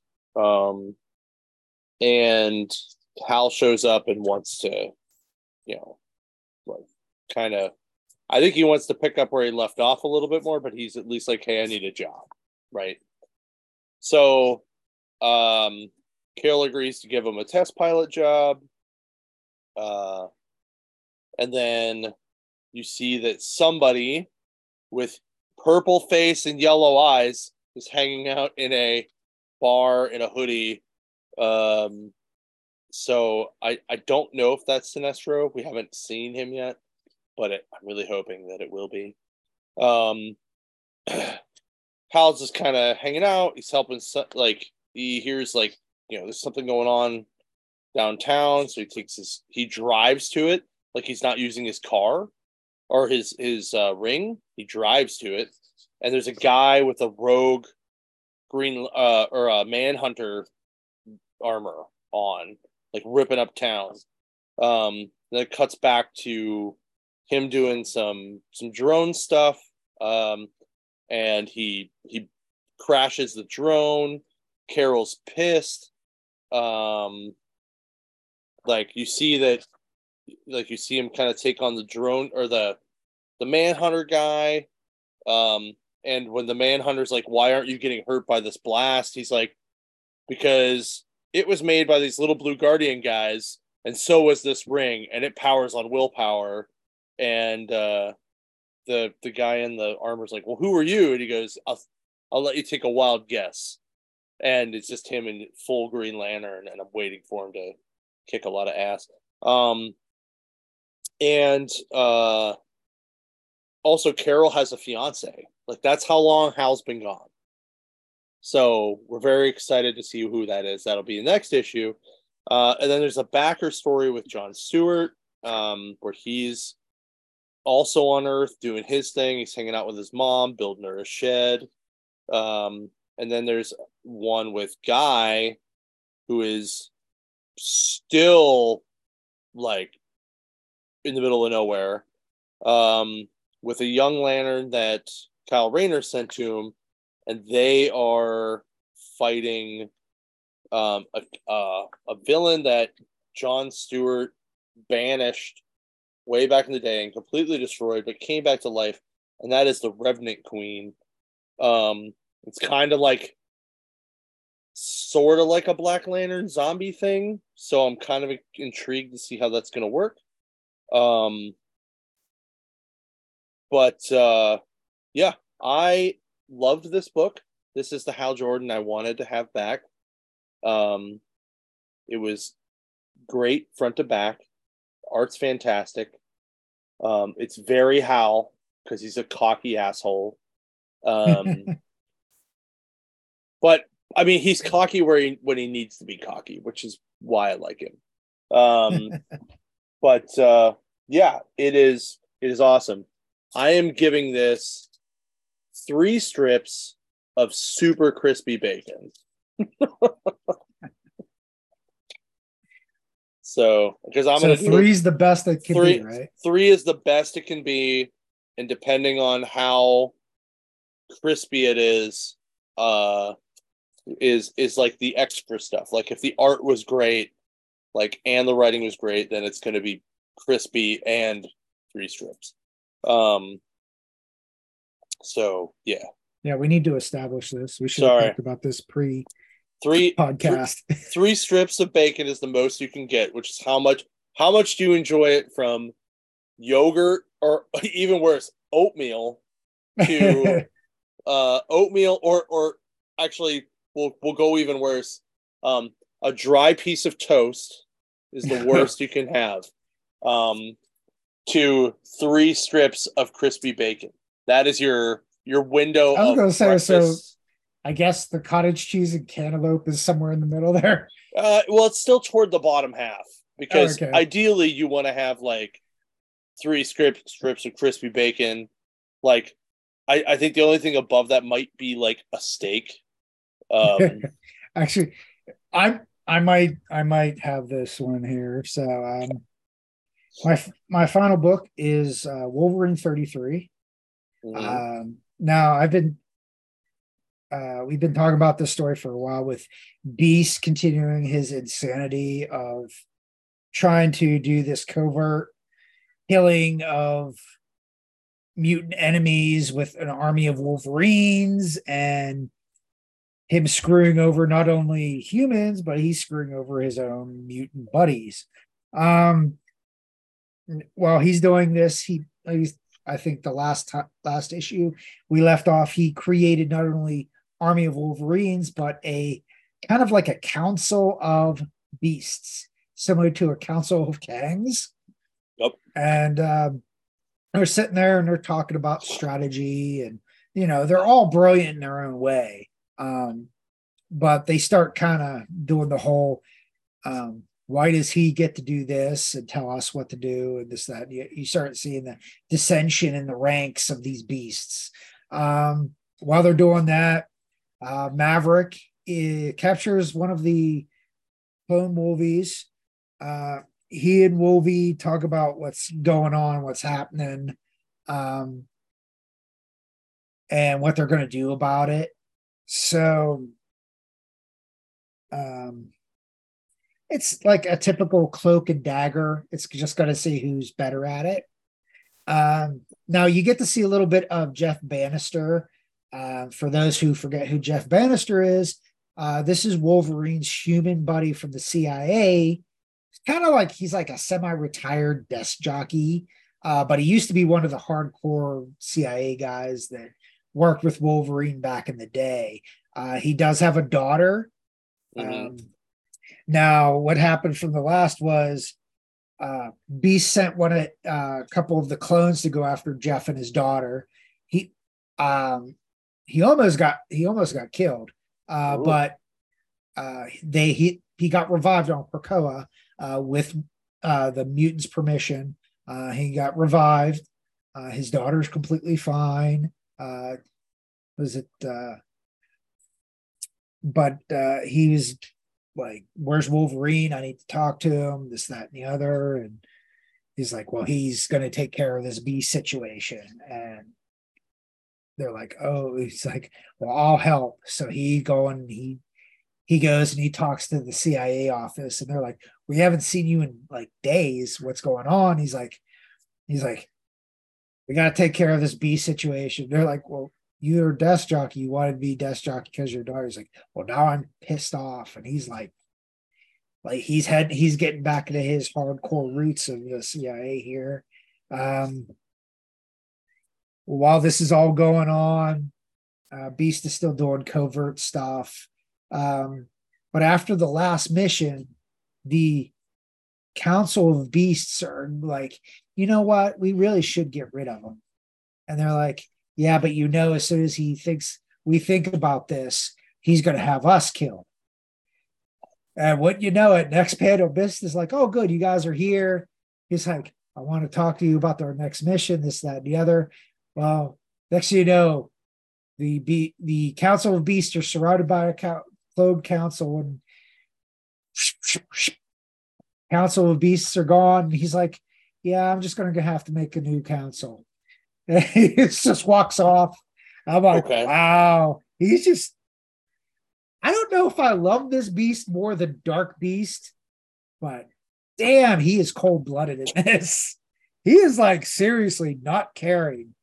And Hal shows up and wants to, like kind of, I think he wants to pick up where he left off a little bit more, but he's at least like, hey, I need a job. Right. So, Carol agrees to give him a test pilot job. And then you see that somebody with purple face and yellow eyes is hanging out in a bar in a hoodie. So I don't know if that's Sinestro. We haven't seen him yet, but I'm really hoping that it will be. Hal's just kind of hanging out. He's helping, like, he hears, like, there's something going on downtown. So he drives to it. Like, he's not using his car or his ring. He drives to it. And there's a guy with a rogue green, or a manhunter armor on, like, ripping up town. Then it cuts back to him doing some drone stuff. And he crashes the drone. Carol's pissed. Like, you see him kind of take on the drone, or the manhunter guy. And when the manhunter's like, "Why aren't you getting hurt by this blast?" He's like, "Because it was made by these little blue guardian guys, and so was this ring, and it powers on willpower." And the guy in the armor's like, "Well, who are you?" And he goes, I'll let you take a wild guess." And it's just him in full Green Lantern, and I'm waiting for him to kick a lot of ass. And also, Carol has a fiance. Like, that's how long Hal's been gone. So we're very excited to see who that is. That'll be the next issue. And then there's a backer story with John Stewart, where he's also on Earth doing his thing. He's hanging out with his mom, building her a shed. And then there's one with Guy, who is still, like, in the middle of nowhere, with a young lantern that Kyle Rayner sent to him, and they are fighting a villain that John Stewart banished way back in the day and completely destroyed, but came back to life, and that is the Revenant Queen. It's kind of like, sort of like a Black Lantern zombie thing, so I'm kind of intrigued to see how that's going to work. But yeah, I loved this book. This is the Hal Jordan I wanted to have back. It was great front to back. Art's fantastic. It's very Hal, because he's a cocky asshole. But I mean, he's cocky when he needs to be cocky, which is why I like him. But yeah, it is awesome. I am giving this 3 strips of super crispy bacon. So, because I'm going to 3's the best it can be, right? 3 is the best it can be, and depending on how crispy it is like the extra stuff. Like, if the art was great, like, and the writing was great, then it's going to be crispy and 3 strips. So yeah, we need to establish this. We should have talked about this podcast. 3 strips of bacon is the most you can get, which is how much do you enjoy it, from yogurt, or even worse, oatmeal, to oatmeal, or actually we'll go even worse. A dry piece of toast is the worst you can have. To 3 strips of crispy bacon. That is your window. I was going to say, so I guess the cottage cheese and cantaloupe is somewhere in the middle there. Well, it's still toward the bottom half, because ideally you want to have, like, 3 strips of crispy bacon. Like, I think the only thing above that might be, like, a steak. Actually, I might have this one here. So my final book is Wolverine 33. Now we've been talking about this story for a while, with Beast continuing his insanity of trying to do this covert killing of mutant enemies with an army of Wolverines, and him screwing over not only humans, but he's screwing over his own mutant buddies. while he's doing this, I think the last issue we left off, he created not only Army of Wolverines, but a kind of like a council of beasts, similar to a council of Kangs. Yep. And they're sitting there and they're talking about strategy, and they're all brilliant in their own way. But they start kind of doing the whole why does he get to do this and tell us what to do and this, that. You start seeing the dissension in the ranks of these beasts. While they're doing that, Maverick captures one of the clone Wolvies. He and Wolvie talk about what's going on, what's happening, and what they're going to do about it. So it's like a typical cloak and dagger. It's just going to see who's better at it. Now you get to see a little bit of Jeff Bannister. For those who forget who Jeff Bannister is, this is Wolverine's human buddy from the CIA. It's kind of like he's like a semi-retired desk jockey, but he used to be one of the hardcore CIA guys that worked with Wolverine back in the day. He does have a daughter. Mm-hmm. Now, what happened from the last was Beast sent a couple of the clones to go after Jeff and his daughter. He almost got killed, but he got revived on Krakoa with the mutants' permission. He got revived. His daughter's completely fine. But he was like, where's Wolverine? I need to talk to him, this, that, and the other. And he's like, well, he's going to take care of this Beast situation. And they're like, oh, he's like, well, I'll help. So he goes and he talks to the CIA office, and they're like, we haven't seen you in like days. What's going on? He's like, we got to take care of this Beast situation. They're like, well, you're a desk jockey. You wanted to be desk jockey because your daughter's like, well, now I'm pissed off. And he's like he's getting back into his hardcore roots of the CIA here. While this is all going on, Beast is still doing covert stuff. But after the last mission, the Council of Beasts are like, you know what? We really should get rid of him. And they're like, yeah, but as soon as we think about this, he's going to have us killed. And what next panel, Beast is like, oh, good, you guys are here. He's like, I want to talk to you about our next mission, this, that, and the other. Well, next thing you know, the Council of Beasts are surrounded by a clone council, and Council of Beasts are gone. And he's like, yeah, I'm just going to have to make a new council. And he just walks off. I'm like, okay. Wow. He's just, I don't know if I love this Beast more than Dark Beast, but damn, he is cold-blooded in this. He is like seriously not caring.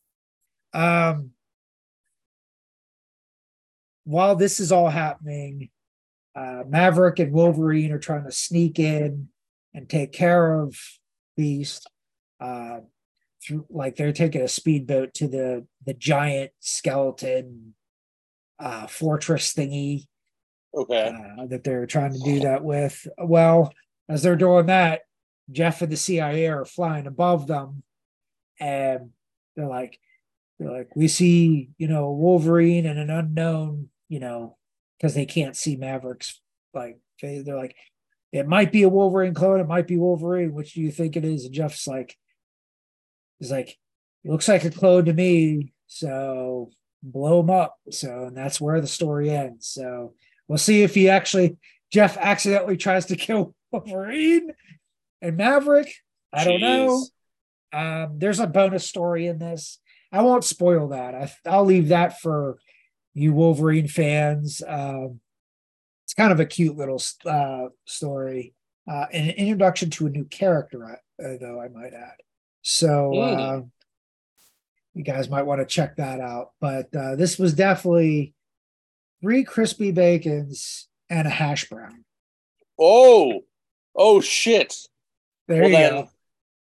While this is all happening, Maverick and Wolverine are trying to sneak in and take care of Beast. They're taking a speedboat to the giant skeleton fortress thingy. Okay. That they're trying to do that with. Well, as they're doing that, Jeff and the CIA are flying above them, and they're like, we see, Wolverine and an unknown, because they can't see Maverick's they're like, it might be a Wolverine clone, it might be Wolverine. Which do you think it is? And Jeff's like, he's like, it looks like a clone to me, so blow him up. So, and that's where the story ends. So we'll see if Jeff accidentally tries to kill Wolverine and Maverick. I don't know. There's a bonus story in this. I won't spoil that. I'll leave that for you Wolverine fans. It's kind of a cute little story. An introduction to a new character, though, I might add. So you guys might want to check that out. But this was definitely 3 crispy bacons and a hash brown. Oh shit. There you go.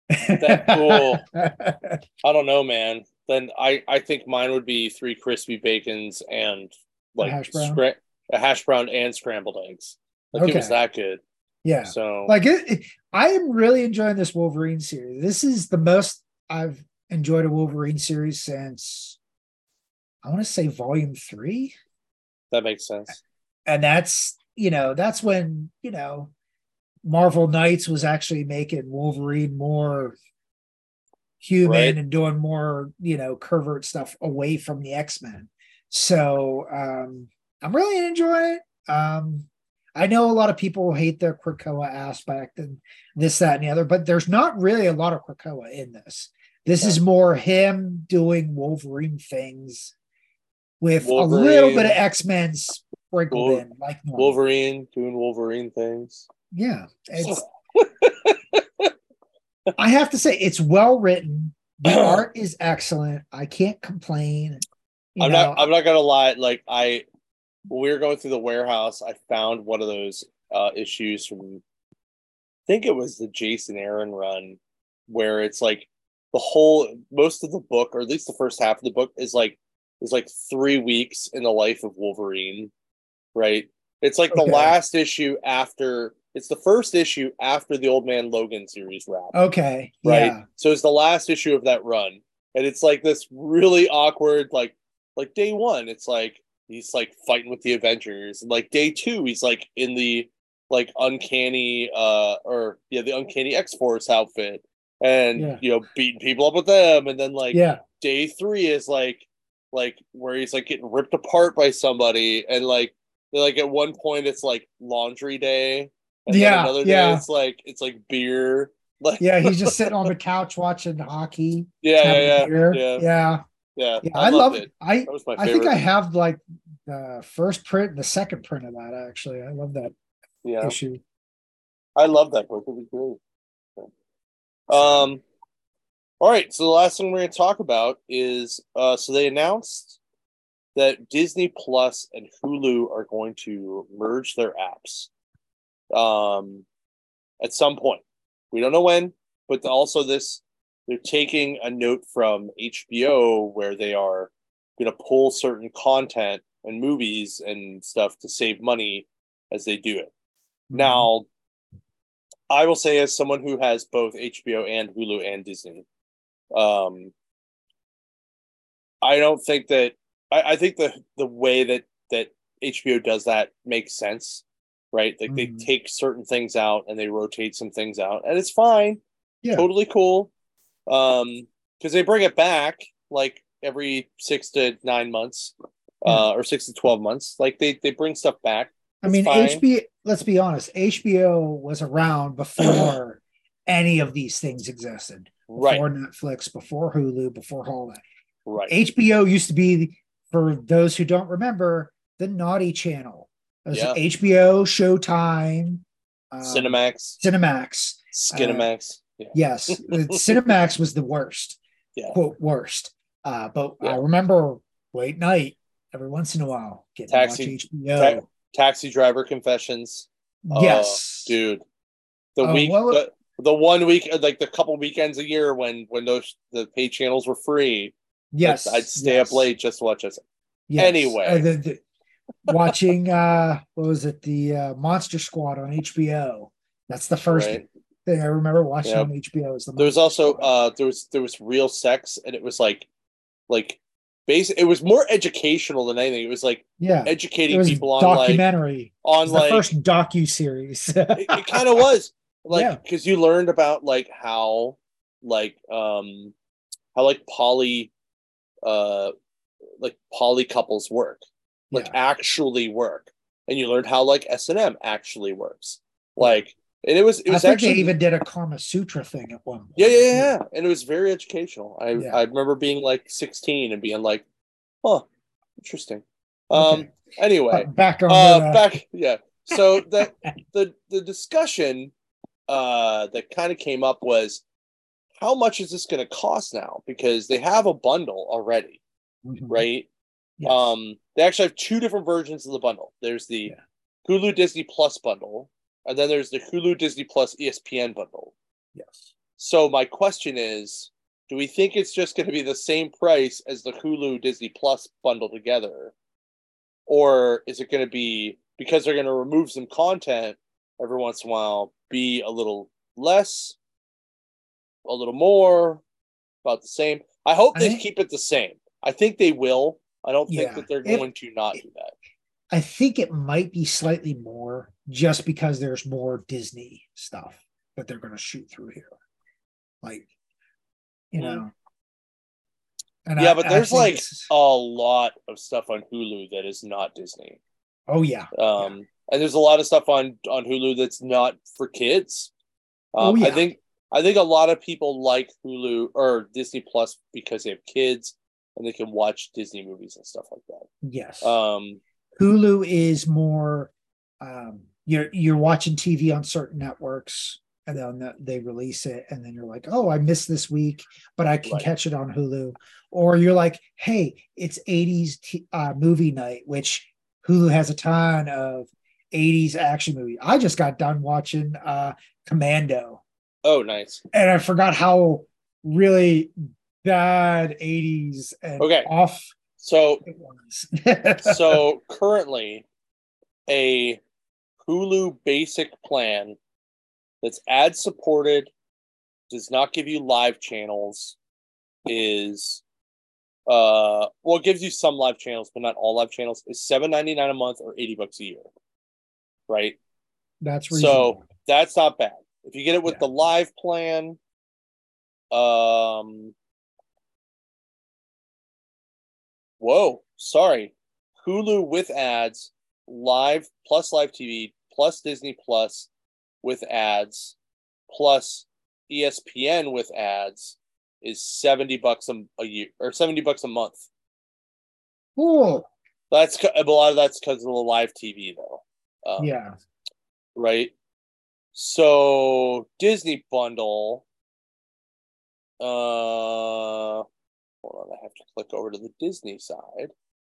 That cool. I don't know, man. Then I think mine would be 3 crispy bacons and like a hash brown and scrambled eggs. Like it was that good. Yeah. So like I am really enjoying this Wolverine series. This is the most I've enjoyed a Wolverine series since I want to say volume 3. That makes sense. And that's when, Marvel Knights was actually making Wolverine more human and doing more, covert stuff away from the X-Men. So I'm really enjoying it. I know a lot of people hate the Krakoa aspect and this, that, and the other, but there's not really a lot of Krakoa in this. This is more him doing Wolverine things with a little bit of X-Men sprinkled in, like normal. Wolverine doing Wolverine things. Yeah. I have to say, it's well written. The art is excellent. I can't complain. I'm not gonna lie. Like when we were going through the warehouse, I found one of those issues from, I think it was the Jason Aaron run, where it's like most of the book, or at least the first half of the book, is like 3 weeks in the life of Wolverine, right? It's like the last issue after. It's the first issue after the Old Man Logan series wrap. Okay. Right. Yeah. So it's the last issue of that run. And it's like this really awkward, like day 1, it's like he's like fighting with the Avengers. And like day 2, he's like in the like uncanny the uncanny X-Force outfit. And beating people up with them. And then like day 3 is like where he's like getting ripped apart by somebody. And like at one point it's like laundry day. And then another day it's like beer. Like he's just sitting on the couch watching hockey. Yeah. I loved it. That was my favorite. I think I have like the first print, the second print of that actually. I love that issue. I love that book. It was great. All right, so the last thing we're going to talk about is so they announced that Disney Plus and Hulu are going to merge their apps. At some point, we don't know when, but also they're taking a note from HBO where they are going to pull certain content and movies and stuff to save money as they do it. Mm-hmm. Now, I will say, as someone who has both HBO and Hulu and Disney, I don't think that I think the way that HBO does that makes sense. Right, like they take certain things out and they rotate some things out, and it's fine, totally cool. Because they bring it back like every 6 to 9 months, or 6 to 12 months. Like they bring stuff back. I mean, HBO. Let's be honest, HBO was around before any of these things existed. Before Netflix, before Hulu, before all that. Right. HBO used to be, for those who don't remember, the naughty channel. It was HBO, Showtime, Cinemax, Skinemax. Yes, Cinemax was the worst, quote worst. But I remember late night every once in a while getting to watch HBO. Taxi Driver Confessions. Yes, dude. The 1 week, like the couple weekends a year when the pay channels were free. Yes, I'd stay up late just to watch this. Yes. Anyway. Watching what was it, the Monster Squad on HBO. That's the first thing I remember watching on HBO. There was also there was Real Sex, and it was like it was more educational than anything. It was like educating people on documentary on the first docu-series. it kind of was because you learned about how poly couples work. Actually work, and you learned how S&M actually works. And it was I think actually, they even did a Kama Sutra thing at one point. Yeah, and it was very educational. I remember being 16 and being like, "Oh, interesting." Anyway, back on So the discussion that kind of came up was, how much is this going to cost now? Because they have a bundle already, right? Yes. They actually have 2 different versions of the bundle. There's the Hulu Disney Plus bundle, and then there's the Hulu Disney Plus ESPN bundle. Yes. So my question is, do we think it's just going to be the same price as the Hulu Disney Plus bundle together? Or is it going to be, because they're going to remove some content every once in a while, be a little less, a little more, about the same? I hope they keep it the same. I think they will. I don't think that they're going to not do that. I think it might be slightly more just because there's more Disney stuff that they're going to shoot through here. Like, you know. And yeah, but there's like a lot of stuff on Hulu that is not Disney. Oh, yeah. And there's a lot of stuff on Hulu that's not for kids. I think a lot of people like Hulu or Disney Plus because they have kids and they can watch Disney movies and stuff like that. Yes. Hulu is more you're watching TV on certain networks and then they release it and then you're like, oh, I missed this week, but I can catch it on Hulu. Or you're like, hey, it's 80s movie night, which Hulu has a ton of 80s action movie. I just got done watching Commando. Oh, nice. And I forgot how really bad 80s and off. So, so currently a Hulu basic plan that's ad supported, does not give you live channels, is it gives you some live channels, but not all live channels, is $7.99 a month or $80 a year. Right? That's reasonable. So that's not bad. If you get it with the live plan, Hulu with ads, live plus live TV plus Disney Plus with ads plus ESPN with ads is $70 a year or $70 a month. Cool. That's a lot of that's because of the live TV though. Right. So Disney bundle. Hold on, I have to click over to the Disney side.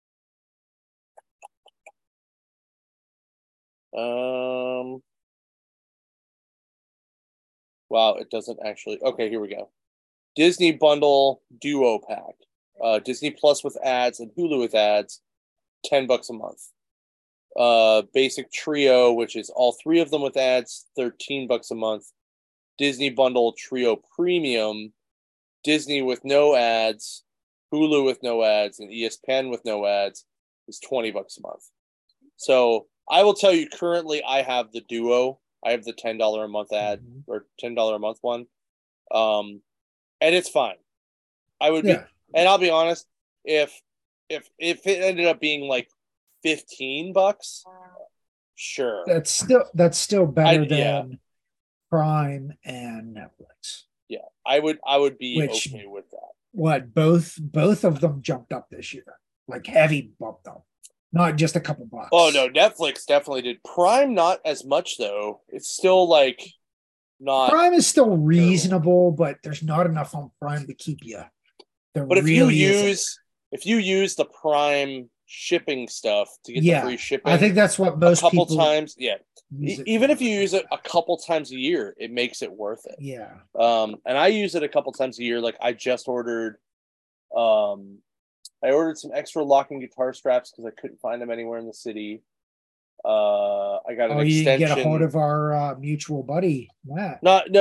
Wow, it doesn't actually. Okay, here we go. Disney bundle duo pack. Disney Plus with ads and Hulu with ads, $10 a month. Basic trio, which is all three of them with ads, $13 a month. Disney bundle trio premium, Disney with no ads, Hulu with no ads, and ESPN with no ads is $20 a month. So I will tell you, currently I have the duo. I have the $10 a month ad or $10 a month one, and it's fine. I would be, and I'll be honest, if it ended up being like $15, sure. That's still better than Prime and Netflix. Yeah, I would be okay with that. What both of them jumped up this year, like heavy bumped up, not just a couple bucks. Oh no, Netflix definitely did. Prime not as much though. It's still like not. Prime is still reasonable, but there's not enough on Prime to keep you. But if you use the Prime shipping stuff to get the free shipping, I think that's what most a couple people times. Yeah, even if you use it a couple times a year, it makes it worth it. Yeah. And I use it a couple times a year. Like I just ordered, I ordered some extra locking guitar straps because I couldn't find them anywhere in the city. I got an extension. You get a hold of our mutual buddy, Matt.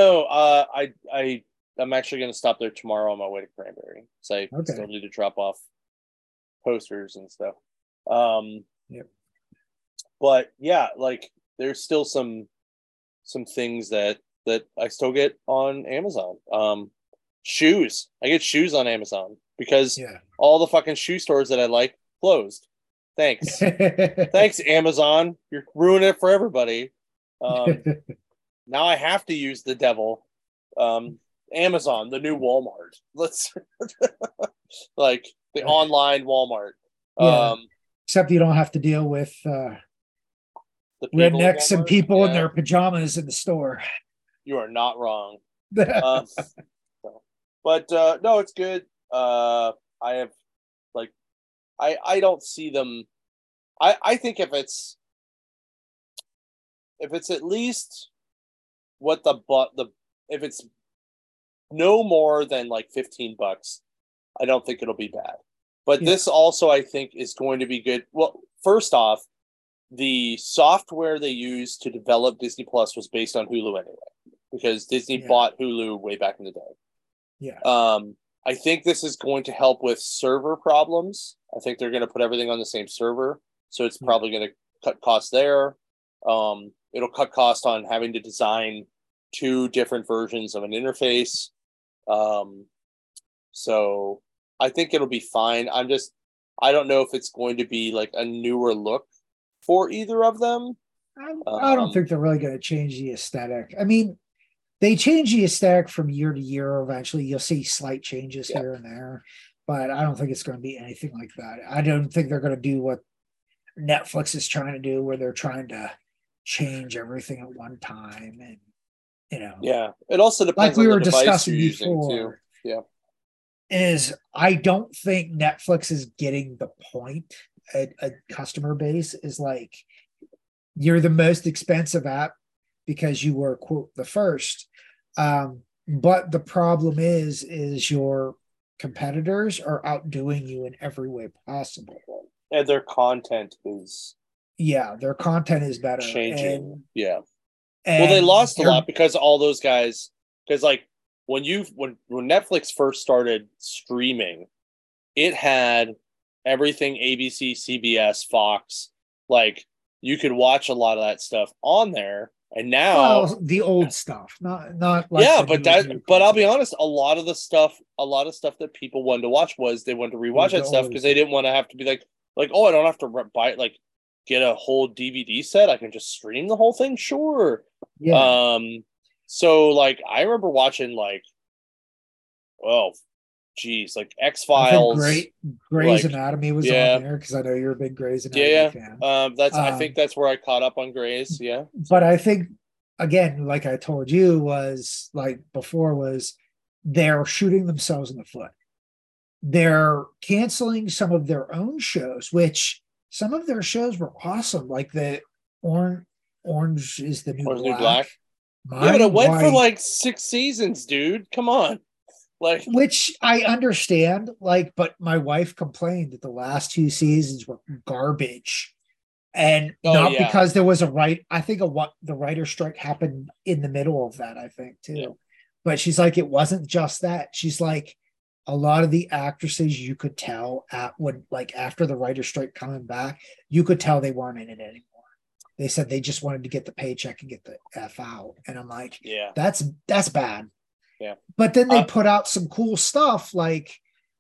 I'm actually going to stop there tomorrow on my way to Cranberry. So I still need to drop off posters and stuff. But yeah, like there's still some things that I still get on Amazon. Shoes. I get shoes on Amazon because all the fucking shoe stores that I like closed. Thanks. Thanks, Amazon. You're ruining it for everybody. Now I have to use the devil. Amazon, the new Walmart. Let's like the online Walmart. Except you don't have to deal with the rednecks and people in their pajamas in the store. You are not wrong. But no, it's good. I have like I don't see them. I think if it's at least what if it's no more than like $15. I don't think it'll be bad. But this also, I think, is going to be good. Well, first off, the software they used to develop Disney Plus was based on Hulu anyway, because Disney bought Hulu way back in the day. Yeah. I think this is going to help with server problems. I think they're going to put everything on the same server, so it's probably going to cut costs there. It'll cut cost on having to design 2 different versions of an interface. So I think it'll be fine. I don't know if it's going to be like a newer look for either of them. I don't think they're really going to change the aesthetic. I mean, they change the aesthetic from year to year. Eventually, you'll see slight changes here and there, but I don't think it's going to be anything like that. I don't think they're going to do what Netflix is trying to do, where they're trying to change everything at one time. And, it also depends like we on were the device discussing you're before. using too. Yeah. Is I don't think Netflix is getting the point. A customer base is like, you're the most expensive app because you were, quote, the first. But the problem is your competitors are outdoing you in every way possible. And their content is their content is better. Changing. Well, they lost a lot because all those guys, because like when Netflix first started streaming, it had everything ABC, CBS, Fox. Like, you could watch a lot of that stuff on there. And now the old stuff, not like but I'll be honest, a lot of stuff that people wanted to watch was they wanted to rewatch that stuff because they didn't want to have to be like, oh, I don't have to buy get a whole DVD set. I can just stream the whole thing. Sure. Yeah. So like I remember watching like X-Files. Grey's Anatomy was on there because I know you're a big Grey's Anatomy fan. I think that's where I caught up on Grey's. Yeah. But I think, again, like I told you, was like before, was they're shooting themselves in the foot. They're canceling some of their own shows, which some of their shows were awesome. Like the Orange is the New Black. Yeah, but it went for like 6 seasons, dude. Come on. Like, which I understand, but my wife complained that the last 2 seasons were garbage, and because there was the writer's strike happened in the middle of that, I think too. Yeah. But she's like, it wasn't just that. She's like, a lot of the actresses, you could tell after the writer's strike coming back, you could tell they weren't in it anymore. They said they just wanted to get the paycheck and get the F out, and I'm like, that's bad. Yeah. But then they put out some cool stuff. Like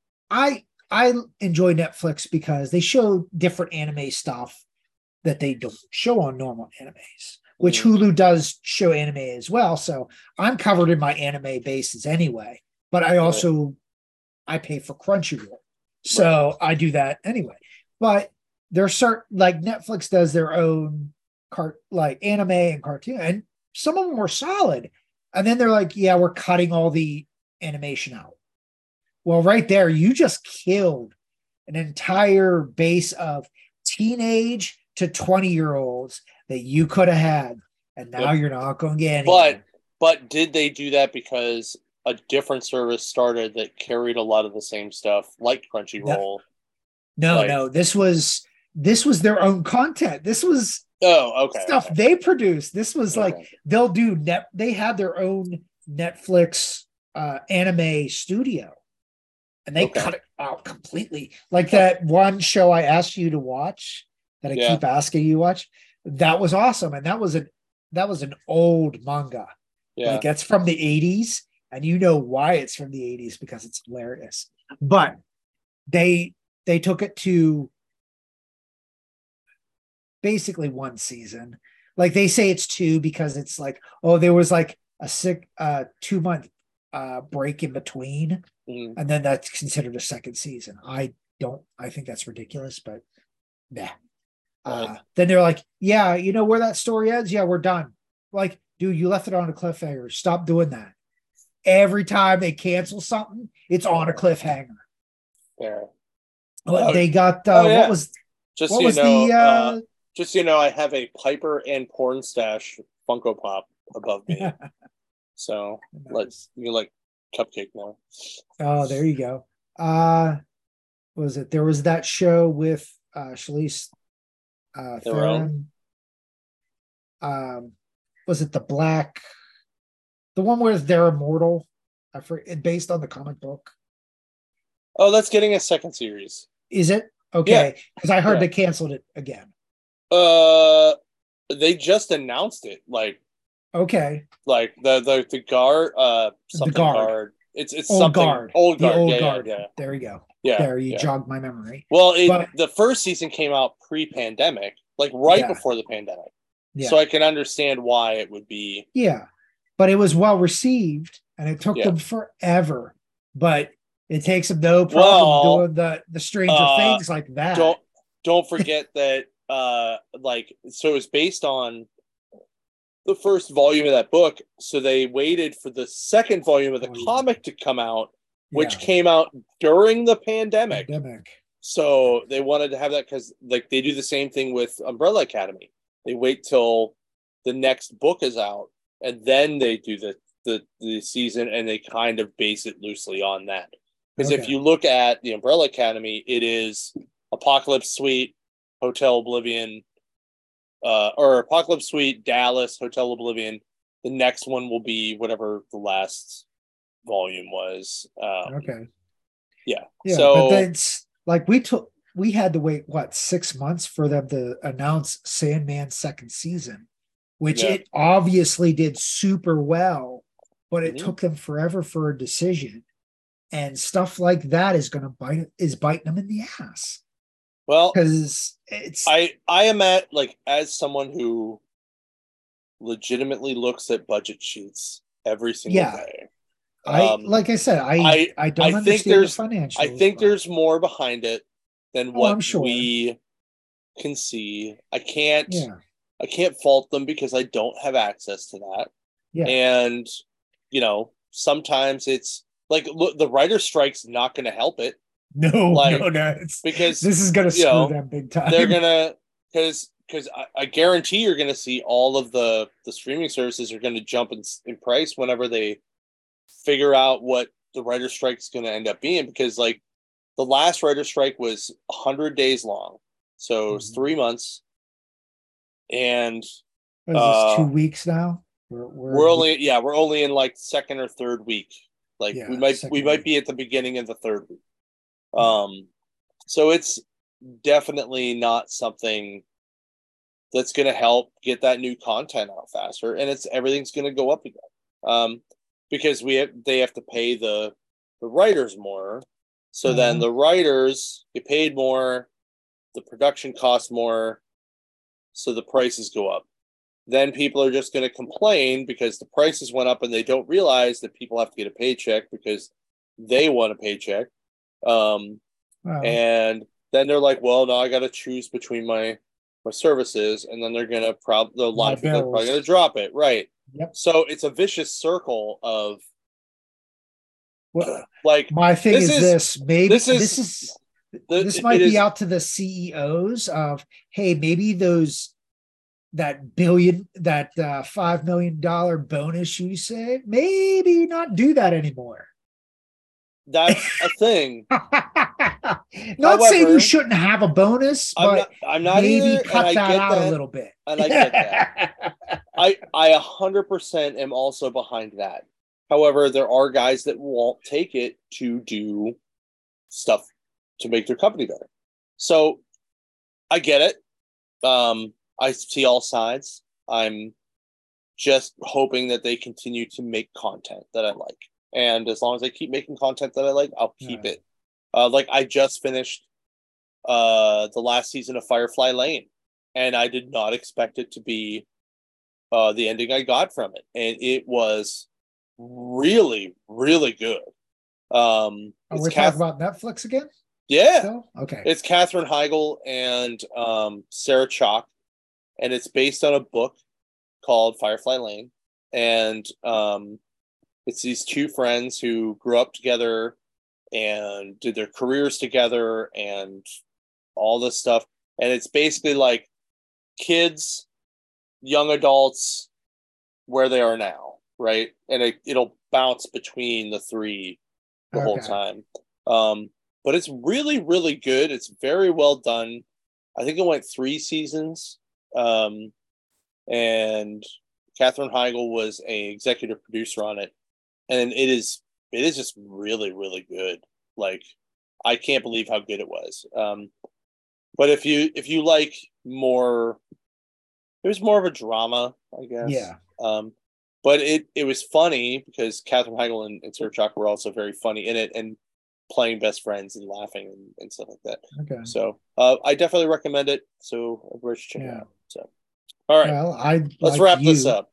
I enjoy Netflix because they show different anime stuff that they don't show on normal animes, which Hulu does show anime as well. So I'm covered in my anime bases anyway, but I also, I pay for Crunchyroll. So I do that anyway, but there's certain, like Netflix does their own anime and cartoon, and some of them were solid. And then they're like, yeah, we're cutting all the animation out. Well, right there, you just killed an entire base of teenage to 20-year-olds that you could have had. And now you're not going to get any. But did they do that because a different service started that carried a lot of the same stuff, like Crunchyroll? No. This was their own content. This was stuff they produced. This was they'll do they had their own Netflix anime studio, and they cut it out completely. Like that one show I asked you to watch that I keep asking you to watch. That was awesome, and that was an old manga. Yeah, like that's from the 80s, and you know why it's from the 80s because it's hilarious. But they took it to basically 1 season. Like they say it's 2 because it's like, there was like a 2-month break in between, and then that's considered a second season. I think that's ridiculous, but yeah. Then they're like, yeah, you know where that story ends? Yeah, we're done. Like, dude, you left it on a cliffhanger. Stop doing that. Every time they cancel something, it's on a cliffhanger. Yeah. They got what was just what so was you know, the just so you know, I have a Piper and Porn Stash Funko Pop above me. So you Cupcake now. Oh, there you go. Was it? There was that show with Charlize Theron. Was it the one where they're immortal? I forget, based on the comic book. Oh, that's getting a second series. Is it? Okay, because I heard they canceled it again. They just announced it. Okay. Like the guard, something the guard. It's old something guard. old guard. The old yeah, guard. Yeah. There we go. Yeah. There you jogged my memory. Well, the first season came out pre-pandemic, like right before the pandemic. Yeah. So I can understand why it would be. Yeah, but it was well received, and it took them forever. But it takes them no problem doing the Stranger Things like that. Don't forget that. So it's based on the first volume of that book. So they waited for the second volume of the comic to come out, which came out during the pandemic. So they wanted to have that because like they do the same thing with Umbrella Academy. They wait till the next book is out and then they do the season, and they kind of base it loosely on that. Because if you look at the Umbrella Academy, it is Apocalypse Suite, Hotel Oblivion, or Apocalypse Suite, Dallas, Hotel Oblivion. The next one will be whatever the last volume was. Yeah. So, but that's like we had to wait 6 months for them to announce Sandman's second season, which it obviously did super well, but it took them forever for a decision, and stuff like that is biting them in the ass. Well, because it's I am at as someone who legitimately looks at budget sheets every single day. I don't understand the financials. I think there's more behind it than what we can see. I can't fault them because I don't have access to that. Yeah. And sometimes it's like, look, the writer's strike's not going to help it. No, because this is going to screw them big time. They're going to, because I guarantee you're going to see all of the streaming services are going to jump in price whenever they figure out what the writer's strike is going to end up being, because like the last writer's strike was 100 days long. So it's 3 months. And what is this, 2 weeks now? We're only in like second or third week. Like we might be at the beginning of the third week. So it's definitely not something that's going to help get that new content out faster, and everything's going to go up again. Because they have to pay the writers more, so then the writers get paid more, the production costs more, so the prices go up. Then people are just going to complain because the prices went up, and they don't realize that people have to get a paycheck because they want a paycheck. And then they're like, well, now I got to choose between my services, and then they're going to a lot of people are probably going to drop it. Right. Yep. So it's a vicious circle of my thing this might be out to the CEOs of, hey, maybe that $5 million bonus you say, maybe not do that anymore. That's a thing. Not saying you shouldn't have a bonus, but I'm not maybe either, cut that out a little bit. And I get that. I 100% am also behind that. However, there are guys that won't take it to do stuff to make their company better. So I get it. I see all sides. I'm just hoping that they continue to make content that I like. And as long as they keep making content that I like, I'll keep it. I just finished the last season of Firefly Lane, and I did not expect it to be the ending I got from it. And it was really, really good. We're talking about Netflix again? Yeah. Still? Okay. It's Katherine Heigl and Sarah Chalke, and it's based on a book called Firefly Lane. And it's these two friends who grew up together and did their careers together and all this stuff. And it's basically like kids, young adults, where they are now, right? And it'll bounce between the three the whole time. But it's really, really good. It's very well done. I think it went 3 seasons. And Katherine Heigl was an executive producer on it. And it is just really, really good. Like, I can't believe how good it was. But if you like more, it was more of a drama, I guess. Yeah. But it was funny because Katherine Heigl and Sarah Chalke were also very funny in it and playing best friends and laughing and stuff like that. Okay. So I definitely recommend it. So everybody should check it out. So, all right. Well, let's wrap this up.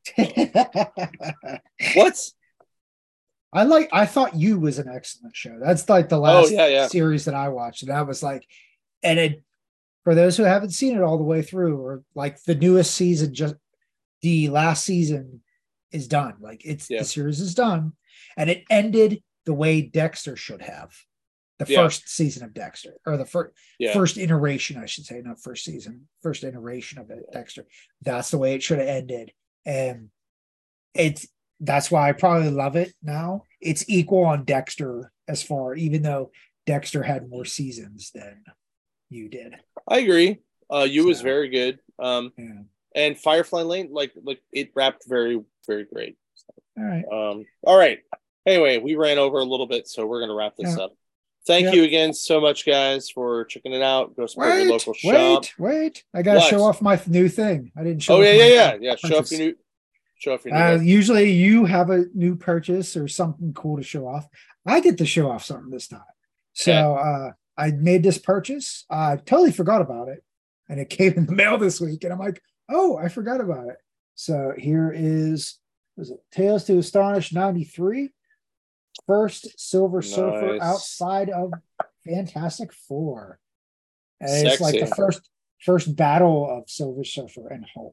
What? I thought You was an excellent show. That's like the last series that I watched, and I was like, and it, for those who haven't seen it all the way through, or like the newest season, just the last season is done. Like the series is done, and it ended the way Dexter should have. The first season of Dexter, or the first iteration, I should say, not first season, first iteration of it, Dexter. That's the way it should have ended, and that's why I probably love it now. It's equal on Dexter as far, even though Dexter had more seasons than You did. I agree. You was very good. And Firefly Lane, like it wrapped very, very great. All right. All right. Anyway, we ran over a little bit, so we're gonna wrap this up. Thank you again so much, guys, for checking it out. Go support your local shop. Wait. I gotta show off my new thing. I didn't show. Oh yeah. Show off your new. Usually you have a new purchase or something cool to show off. I get to show off something this time. So I made this purchase. I totally forgot about it. And it came in the mail this week. And I'm like, oh, I forgot about it. So here is Tales to Astonish 93. First Silver Surfer outside of Fantastic Four. And it's like the first battle of Silver Surfer and Hulk.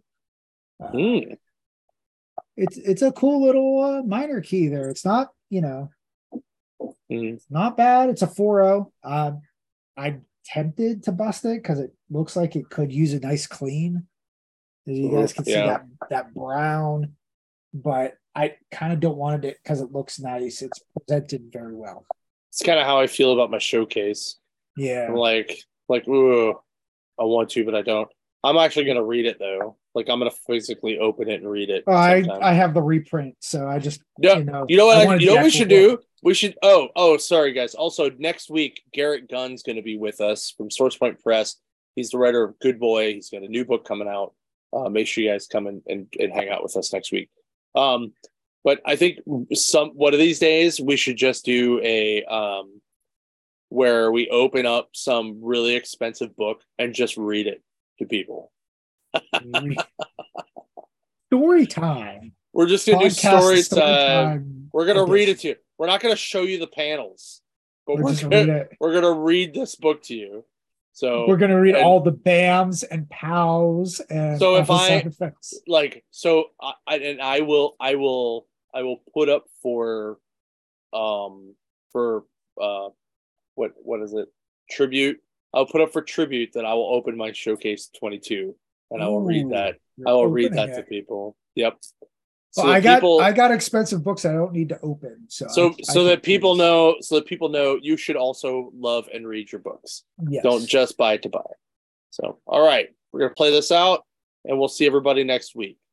It's a cool little minor key there. It's not, it's not bad. It's a 4.0. I'm tempted to bust it because it looks like it could use a nice clean. As you guys can see that brown, but I kind of don't want it because it looks nice. It's presented very well. It's kind of how I feel about my showcase. Yeah. I'm like, ooh, I want to, but I don't. I'm actually going to read it though. Like, I'm going to physically open it and read it. Oh, I have the reprint, so I just you know what we should do? We should. Oh, sorry guys. Also, next week, Garrett Gunn's going to be with us from Source Point Press. He's the writer of Good Boy. He's got a new book coming out. Make sure you guys come and hang out with us next week. But I think one of these days we should just do a where we open up some really expensive book and just read it to people. Story time. We're just gonna do story time. We're gonna read it to you. We're not gonna show you the panels, but we're gonna read this book to you. So we're gonna read all the BAMs and POWs and so if I will put up for what is it, tribute. I'll put up for tribute that I will open my Showcase 22 and I will read that. I will read that to people. Yep. So I got expensive books I don't need to open. So that people know you should also love and read your books. Yes. Don't just buy to buy. So all right, we're gonna play this out and we'll see everybody next week.